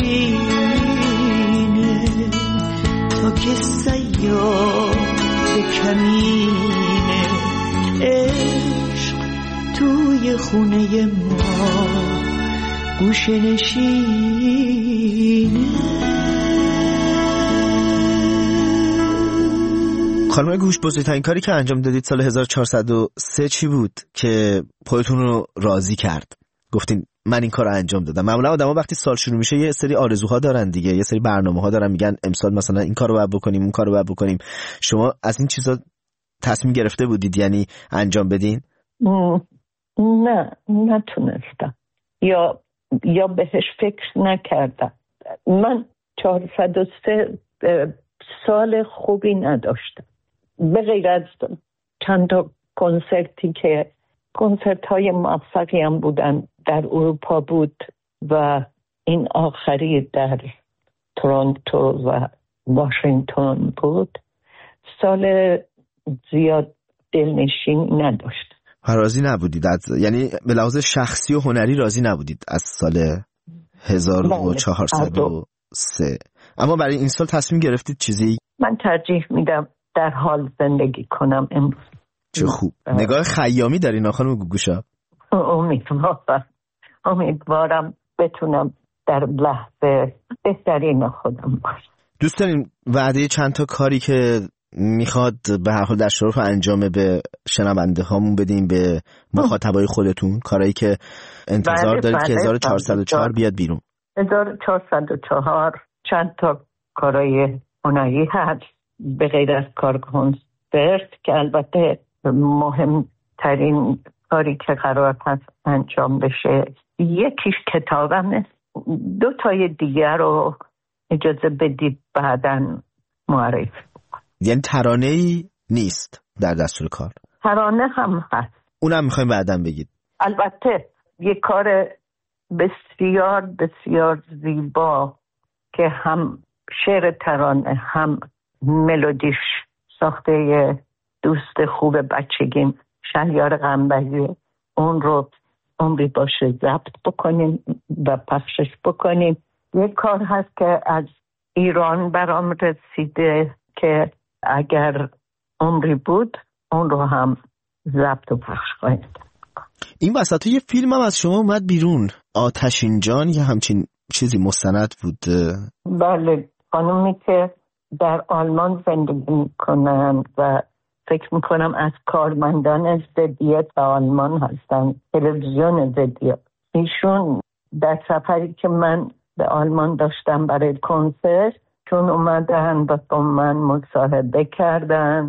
نشینه، تو که صیاد به کمینه عشق توی خونه ما گوشه نشینه. خانم گوش، بزرگترین کاری که انجام دادید سال 1403 چی بود که خودتون رو راضی کرد؟ گفتین من این کار رو انجام دادم. معمولا آدما وقتی سال شروع میشه یه سری آرزوها دارن دیگه، یه سری برنامه‌ها دارن، میگن امسال مثلا این کارو باید بکنیم، اون کارو باید بکنیم. شما از این چیزا تصمیم گرفته بودید یعنی انجام بدین؟ نه، نتونستم یا بهش فکر نکردم. من 403 سال خوبی نداشتم، به غیر از چند تا کنسرتی که کنسرت های موفقی هم بودن در اروپا بود و این آخری در تورنتو و واشنگتن بود. سال زیاد دلنشین نداشت. راضی نبودید یعنی به لحاظ شخصی و هنری راضی نبودید از سال 1403. اما برای این سال تصمیم گرفتید چیزی؟ من ترجیح میدم در حال زندگی کنم امروز. چه خوب. نگاه خیامی دارین خانم گوگوشا؟ امیدوارم بتونم در لحظه بهترین خودم باشم. دوست دارین وعده چند تا کاری که میخواد به هر حال در شرف انجام به شنونده هامون بدیم، به مخاطبای خودتون، کارهایی که انتظار دارید که 1404 بیاد بیرون؟ 1404 چند تا کارهای هنری هست به غیر از کار کنسرت که البته مهمترین کاری که قرار هست انجام بشه یکیش کتابمه. 2 تای دیگر رو اجازه بدید بعداً معرفی. یعنی ترانه‌ای نیست در دستور کار؟ ترانه هم هست، اونم میخوایم بعداً بگید. البته یک کار بسیار بسیار زیبا که هم شعر ترانه هم ملودیش ساخته دوست خوب بچگیم شهریار قنبری، اون رو عمری باشه ضبط بکنیم و پخشش بکنیم. یک کار هست که از ایران برام رسیده که اگر عمری بود اون رو هم ضبط و پخش خواهیم. این وسط یه فیلم هم از شما اومد بیرون، آتشین جان، یا همچین چیزی مستند بود. بله، خانومی که در آلمان زندگی میکنن و فکر میکنم از کارمندان ضدیت آلمان هستن، تلویزیون ضدیت. ایشون در سفری که من به آلمان داشتم برای کنسرت، چون اومدن و با من مصاحبه کردن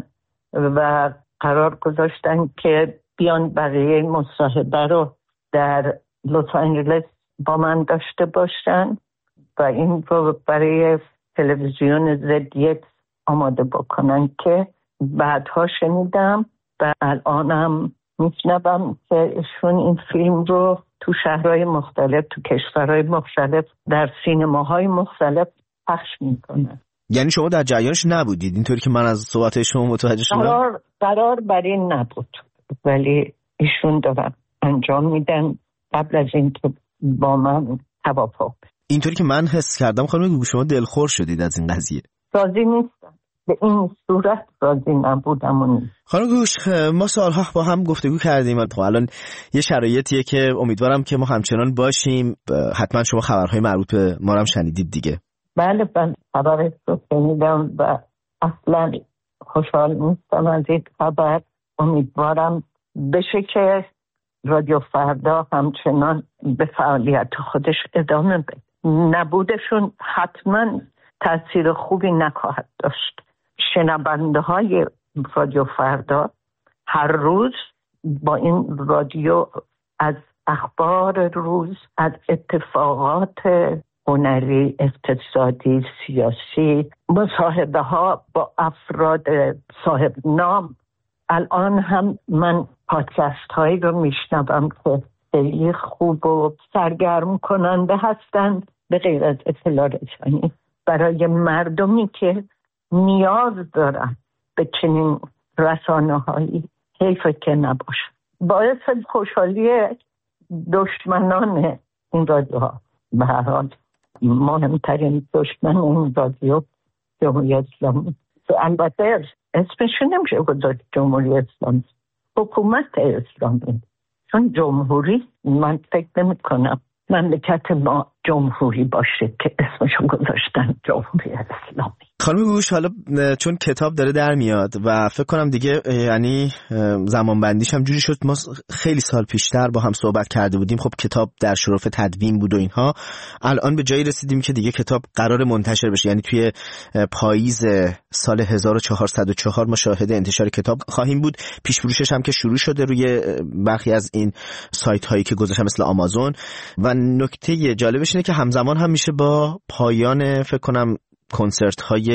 و قرار گذاشتن که بیان بقیه مصاحبه رو در لس آنجلس با من داشته باشن و این رو برای تلویزیون ضدیت آماده بکنن که بعدها شنیدم و الانم میشنوم که ایشون این فیلم رو تو شهرهای مختلف، تو کشورهای مختلف، در سینماهای مختلف پخش میکنن. یعنی شما در جریانش نبودید؟ اینطوری که من از صحبت شما متوجه شدم. قرار برای این نبود، ولی ایشون دارن انجام میدن قبل از این که با من توافق. اینطوری که من حس کردم خانم گوگو شما دلخور شدید از این قضیه. راضی نیستم، به این صورت راضی نبودم. خانم گوش، ما سالها با هم گفتگو کردیم، الان یه شرایطیه که امیدوارم که ما همچنان باشیم. حتما شما خبرهای مربوط به ما هم شنیدید دیگه. بله، خبرش رو شنیدم و اصلا خوشحال نیستم از این خبر. امیدوارم بشه که رادیو فردا همچنان به فعالیت خودش ادامه بده. نبودشون حتما تأثیر خوبی نخواهد داشت. شنونده های رادیو فردا هر روز با این رادیو از اخبار روز، از اتفاقات هنری، اقتصادی، سیاسی، مصاحبه ها با افراد صاحب نام. الان هم من پادکست هایی رو میشنوم که خیلی خوب و سرگرم کننده هستند به غیر از اطلاع رسانی برای مردمی که نیاز دارن به چنین رسانه هایی. حیفه که نباشه. باعث خوشحالی دشمنان این رادیوها. به هر حال مهمترین دشمن این رادیو جمهوری اسلامی. البته اسمشون نمیشه گذاشت جمهوری اسلامی، حکومت اسلامی، چون جمهوری من فکر نمی کنم مملکت ما جمهوری باشه که اسمشون گذاشتن جمهوری اسلامی. خانم گوش، حالا چون کتاب داره در میاد و فکر کنم دیگه یعنی زمان بندیش هم جوری شد، ما خیلی سال پیشتر با هم صحبت کرده بودیم، خب کتاب در شرف تدوین بود و اینها. الان به جایی رسیدیم که دیگه کتاب قرار منتشر بشه، یعنی توی پاییز سال 1404 ما شاهد انتشار کتاب خواهیم بود. پیش فروشش هم که شروع شده روی برخی از این سایت هایی که گذاشتم مثل آمازون. و نکته جالبش اینه که همزمان هم میشه با پایان فکر کنم کنسرت های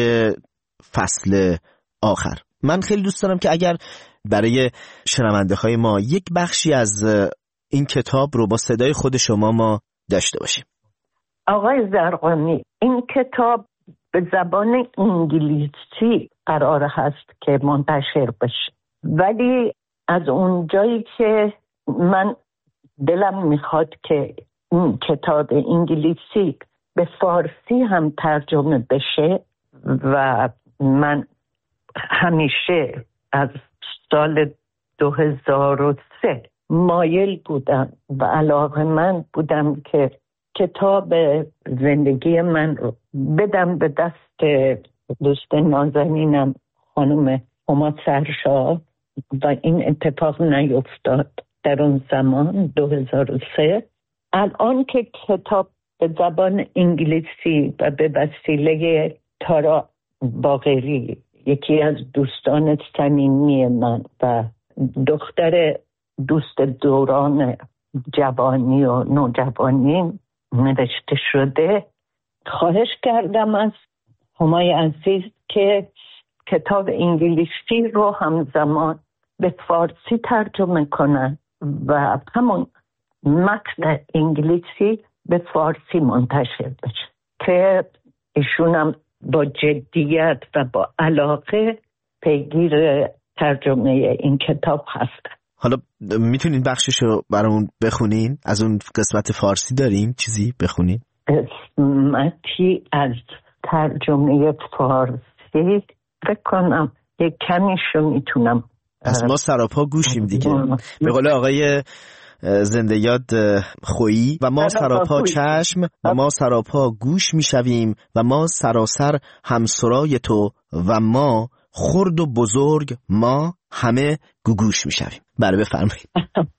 فصل آخر. من خیلی دوست دارم که اگر برای شنونده های ما یک بخشی از این کتاب رو با صدای خود شما ما داشته باشیم. آقای زرقانی، این کتاب به زبان انگلیسی قرار هست که منتشر بشه، ولی از اون جایی که من دلم میخواد که این کتاب انگلیسی به فارسی هم ترجمه بشه و من همیشه از سال 2003 مایل بودم و علاقه‌مند بودم که کتاب زندگی من رو بدم به دست دوست نازنینم خانم هما سرشاه و این اتفاق نیفتاد در اون زمان 2003. الان که کتاب به زبان انگلیسی و به وسیله تارا باقری، یکی از دوستان صمیمی من و دختر دوست دوران جوانی و نوجوانی، نوشته شده، خواهش کردم از همای عزیز که کتاب انگلیسی رو همزمان به فارسی ترجمه کنن و همون متن انگلیسی به فارسی منتشر بشه که ایشونم با جدیت و با علاقه پیگیر ترجمه این کتاب هستن. حالا میتونین بخشش رو برامون بخونین؟ از اون قسمت فارسی داریم چیزی بخونین؟ قسمتی از ترجمه فارسی بکنم، یک کمیشو میتونم. از ما سراپا گوشیم دیگه، به قول آقای زنده یاد خویی، و ما سراپا چشم و ما سراپا گوش میشویم و ما سراسر همسرای تو و ما خرد و بزرگ ما همه گوگوش میشویم. بله بفرمایید.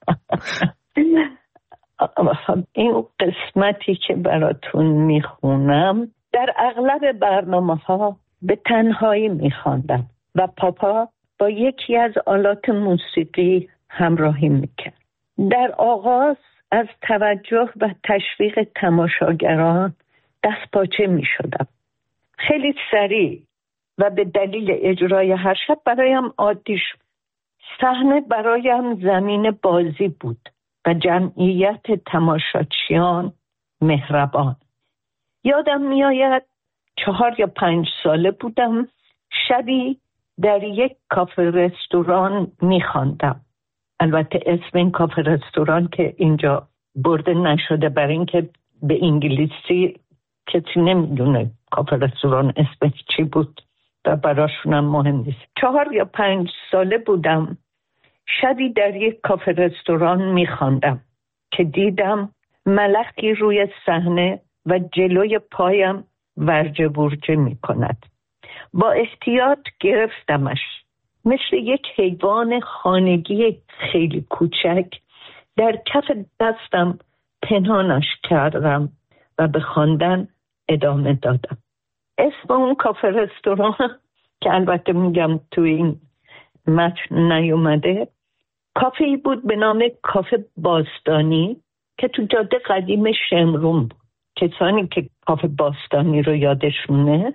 این قسمتی که براتون میخونم در اغلب برنامه‌ها به تنهایی میخواندم و پاپا با یکی از آلات موسیقی همراهی میکرد. در آغاز از توجه و تشویق تماشاگران دست پاچه میشدم. خیلی سریع و به دلیل اجرای هر شب برایم عادی شد. صحنه برایم زمین بازی بود و جمعیت تماشاچیان مهربان. یادم میآید 4 یا 5 ساله بودم. شبی در یک کافه رستوران میخواندم. البته اسم این کافه رستوران که اینجا برده نشده برای اینکه به انگلیسی کسی نمیدونه کافه رستوران اسمش چی بود و براشونم مهم نیست. 4 یا 5 ساله بودم. شبی در یک کافه رستوران میخواندم که دیدم ملخی روی صحنه و جلوی پایم ورجه ورجه میکند. با احتیاط گرفتمش. مثل یک حیوان خانگی خیلی کوچک در کف دستم پنهانش کردم و به خواندن ادامه دادم. اسم اون کافه رستوران که البته میگم تو این متن نیومده، کافه‌ای بود به نام کافه باستانی که تو جاده قدیم شمرون بود. کسانی که کافه باستانی رو یادشونه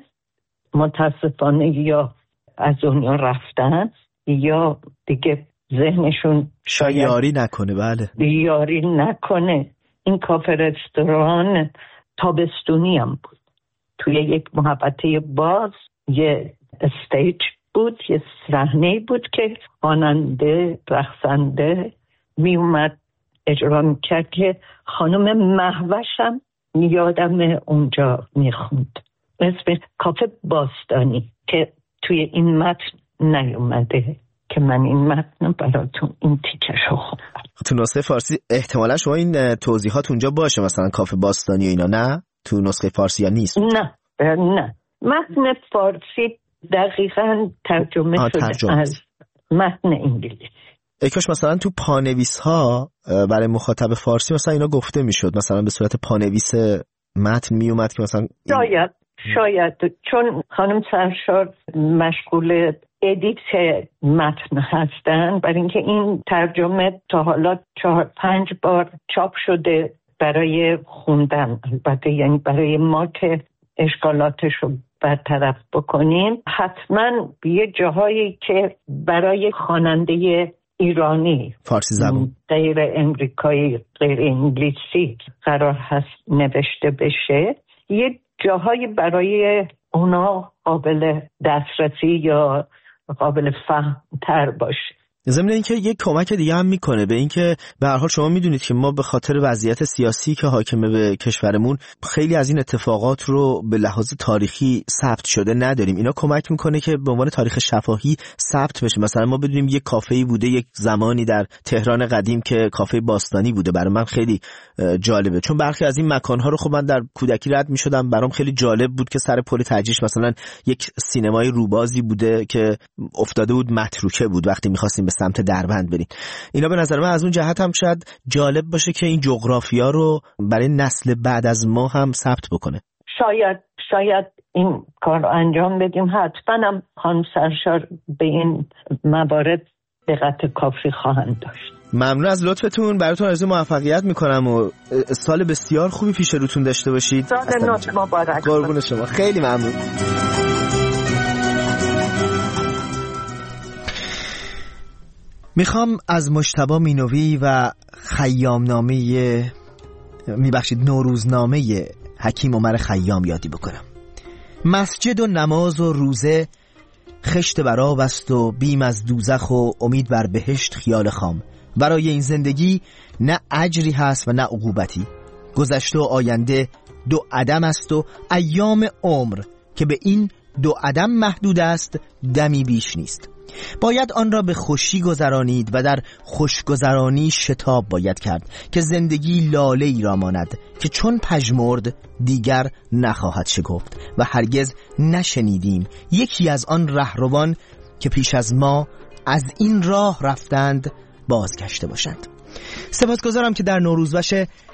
متاسفانه یا از دنیا رفتن یا دیگه ذهنشون شاید یاری نکنه. بله یاری نکنه. این کافه رستوران تابستونی هم بود. توی یک محوطه باز یه استیج بود، یه صحنه بود که خواننده رقصنده می اومد اجرا میکرد که خانم مهوشم یادم اونجا میخوند. اسم کافه باستانی که توی این متن نیومده که من این متن براتون این تیکشو خوندم. تو نسخه فارسی احتمالا شما این توضیحات اونجا باشه، مثلا کافه باستانی و اینا، نه؟ تو نسخه فارسی یا نیست؟ نه متن فارسی دقیقاً ترجمه شده از متن انگلیسی. کاش مثلا تو پانویس ها برای مخاطب فارسی مثلا اینا گفته میشد، مثلا به صورت پانویس متن می اومد که مثلا شاید چون خانم سرشار مشغول ادیت متن هستن، برای اینکه این ترجمه تا حالا 4-5 بار چاپ شده برای خوندن، البته یعنی برای ما که اشکالاتش رو برطرف بکنیم حتما یه جاهایی که برای خواننده ایرانی فارسی زبان غیر امریکایی غیر انگلیسی قرار هست نوشته بشه، یه جاهایی برای اونا قابل دسترسی یا قابل فهم تر باشه. ضمن اینکه یک کمک دیگه هم میکنه به اینکه به هر حال شما میدونید که ما به خاطر وضعیت سیاسی که حاکمه به کشورمون خیلی از این اتفاقات رو به لحاظ تاریخی ثبت شده نداریم. اینا کمک میکنه که به عنوان تاریخ شفاهی ثبت بشه. مثلا ما بدونیم یک کافه‌ای بوده یک زمانی در تهران قدیم که کافه باستانی بوده. برای من خیلی جالبه چون برخی از این مکان‌ها رو خب من در کودکی رد میشدم، برام خیلی جالب بود که سر پل تجریش مثلا یک سینمای روبازی بوده که افتاده بود متروکه بود وقتی می‌خواستیم سمت دربند بریم. اینا به نظر من از اون جهت هم شاید جالب باشه که این جغرافیا رو برای نسل بعد از ما هم ثبت بکنه. شاید این کار رو انجام بدیم. حتما هم خانم سرشار به این موارد دقت کافی خواهند داشت. ممنون از لطفتون، براتون آرزوی موفقیت میکنم و سال بسیار خوبی پیش روتون داشته باشید. سال نو مبارک. قربون شما، خیلی ممنون. میخوام از مجتبی مینوی و نوروزنامه حکیم عمر خیام یادی بکنم. مسجد و نماز و روزه خشت برآب است و بیم از دوزخ و امید بر بهشت خیال خام. برای این زندگی نه اجری هست و نه عقوبتی. گذشته و آینده دو عدم است و ایام عمر که به این دو عدم محدود است دمی بیش نیست. باید آن را به خوشی گذرانید و در خوشگذرانی شتاب باید کرد که زندگی لاله ای را ماند که چون پژمرد دیگر نخواهد شکفت و هرگز نشنیدیم یکی از آن رهروان که پیش از ما از این راه رفتند بازگشته باشند. سپاسگزارم که در نوروزوش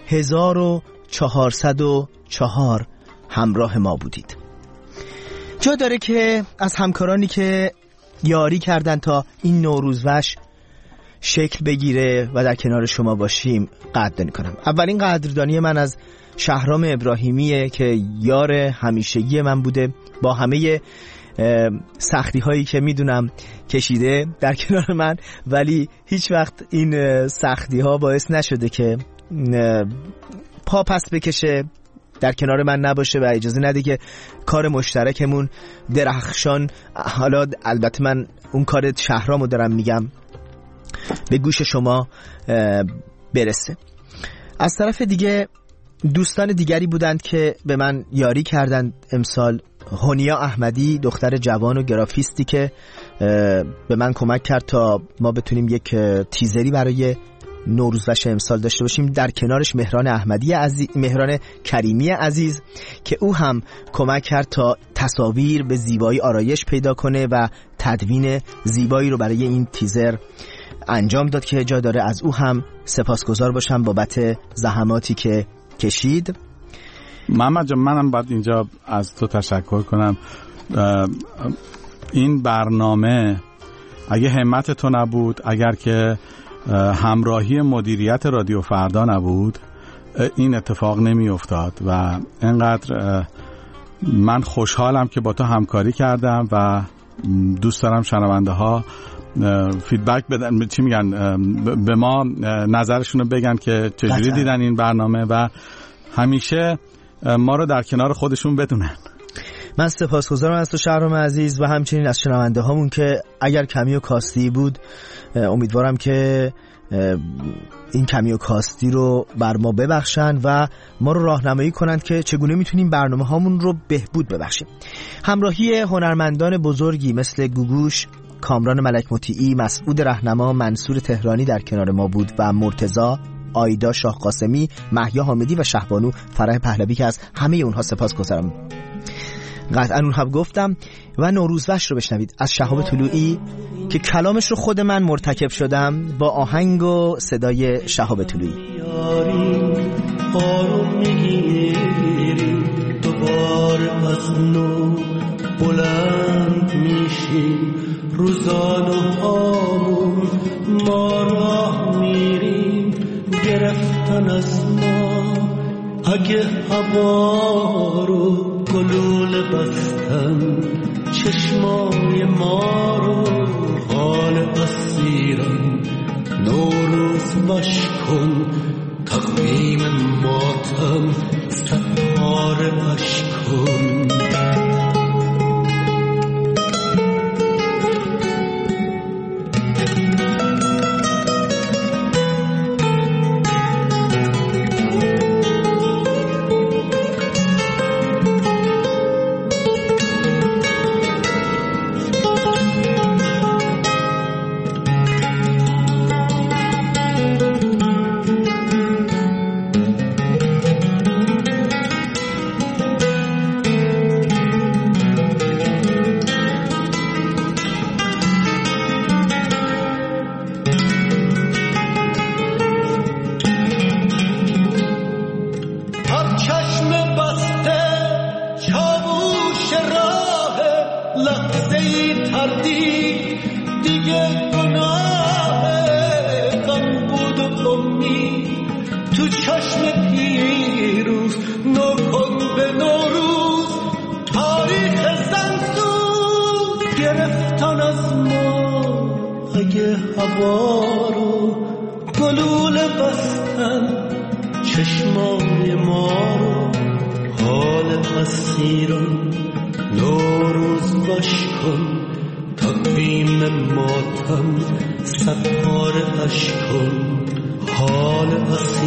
1404 همراه ما بودید. جا داره که از همکارانی که یاری کردن تا این نوروزوش شکل بگیره و در کنار شما باشیم قدردانی کنم. اولین قدردانی من از شهرام ابراهیمیه که یار همیشگی من بوده، با همه سختی هایی که میدونم کشیده در کنار من، ولی هیچ وقت این سختی ها باعث نشده که پا پس بکشه، در کنار من نباشه و اجازه نده که کار مشترکمون درخشان، حالا البته من اون کار شهرامو دارم میگم، به گوش شما برسه. از طرف دیگه دوستان دیگری بودند که به من یاری کردند امسال. هونیا احمدی، دختر جوان و گرافیستی که به من کمک کرد تا ما بتونیم یک تیزری برای نوروزوش امسال داشته باشیم. در کنارش مهران کریمی عزیز که او هم کمک کرد تا تصاویر به زیبایی آرایش پیدا کنه و تدوین زیبایی رو برای این تیزر انجام داد که جا داره از او هم سپاسگزار باشم بابت زحماتی که کشید. محمد جان، منم باید اینجا از تو تشکر کنم. این برنامه اگه همت تو نبود، اگر که همراهی مدیریت رادیو فردا نبود، این اتفاق نمی افتاد و اینقدر من خوشحالم که با تو همکاری کردم و دوست دارم شنونده ها فیدبک بدن، چی میگن، به ما نظرشون رو بگن که چجوری دیدن این برنامه و همیشه ما رو در کنار خودشون بدونن. من سپاسگزارم از تو شهرام عزیز و همچنین از شنونده هامون که اگر کمی و کاستی بود، امیدوارم که این کمی و کاستی رو بر ما ببخشن و ما رو راهنمایی کنند که چگونه میتونیم برنامه هامون رو بهبود ببخشیم. همراهی هنرمندان بزرگی مثل گوگوش، کامران ملک مطیعی، مسعود رهنما، منصور تهرانی در کنار ما بود و مرتضی، آیدا شاه قاسمی، مهیا حامدی و شهبانو فرح پهلوی که از همه اونها سپاسگزارم. قطعا اونها گفتم. و نوروزوش رو بشنوید از شهاب طلویی که کلامش رو خود من مرتکب شدم با آهنگ و صدای شهاب طلویی. آروم میگیریم دوباره از نو بلند میشیم، روزانه هامون ما راه میریم گرفتن از ما. اگه هوا رو گلوله بستن چشمای ما رو، حال اسیران نوروز باش کن، تقویم ماتم سپاره باش کن. نسیم ماتم صد پاره اشکم حال از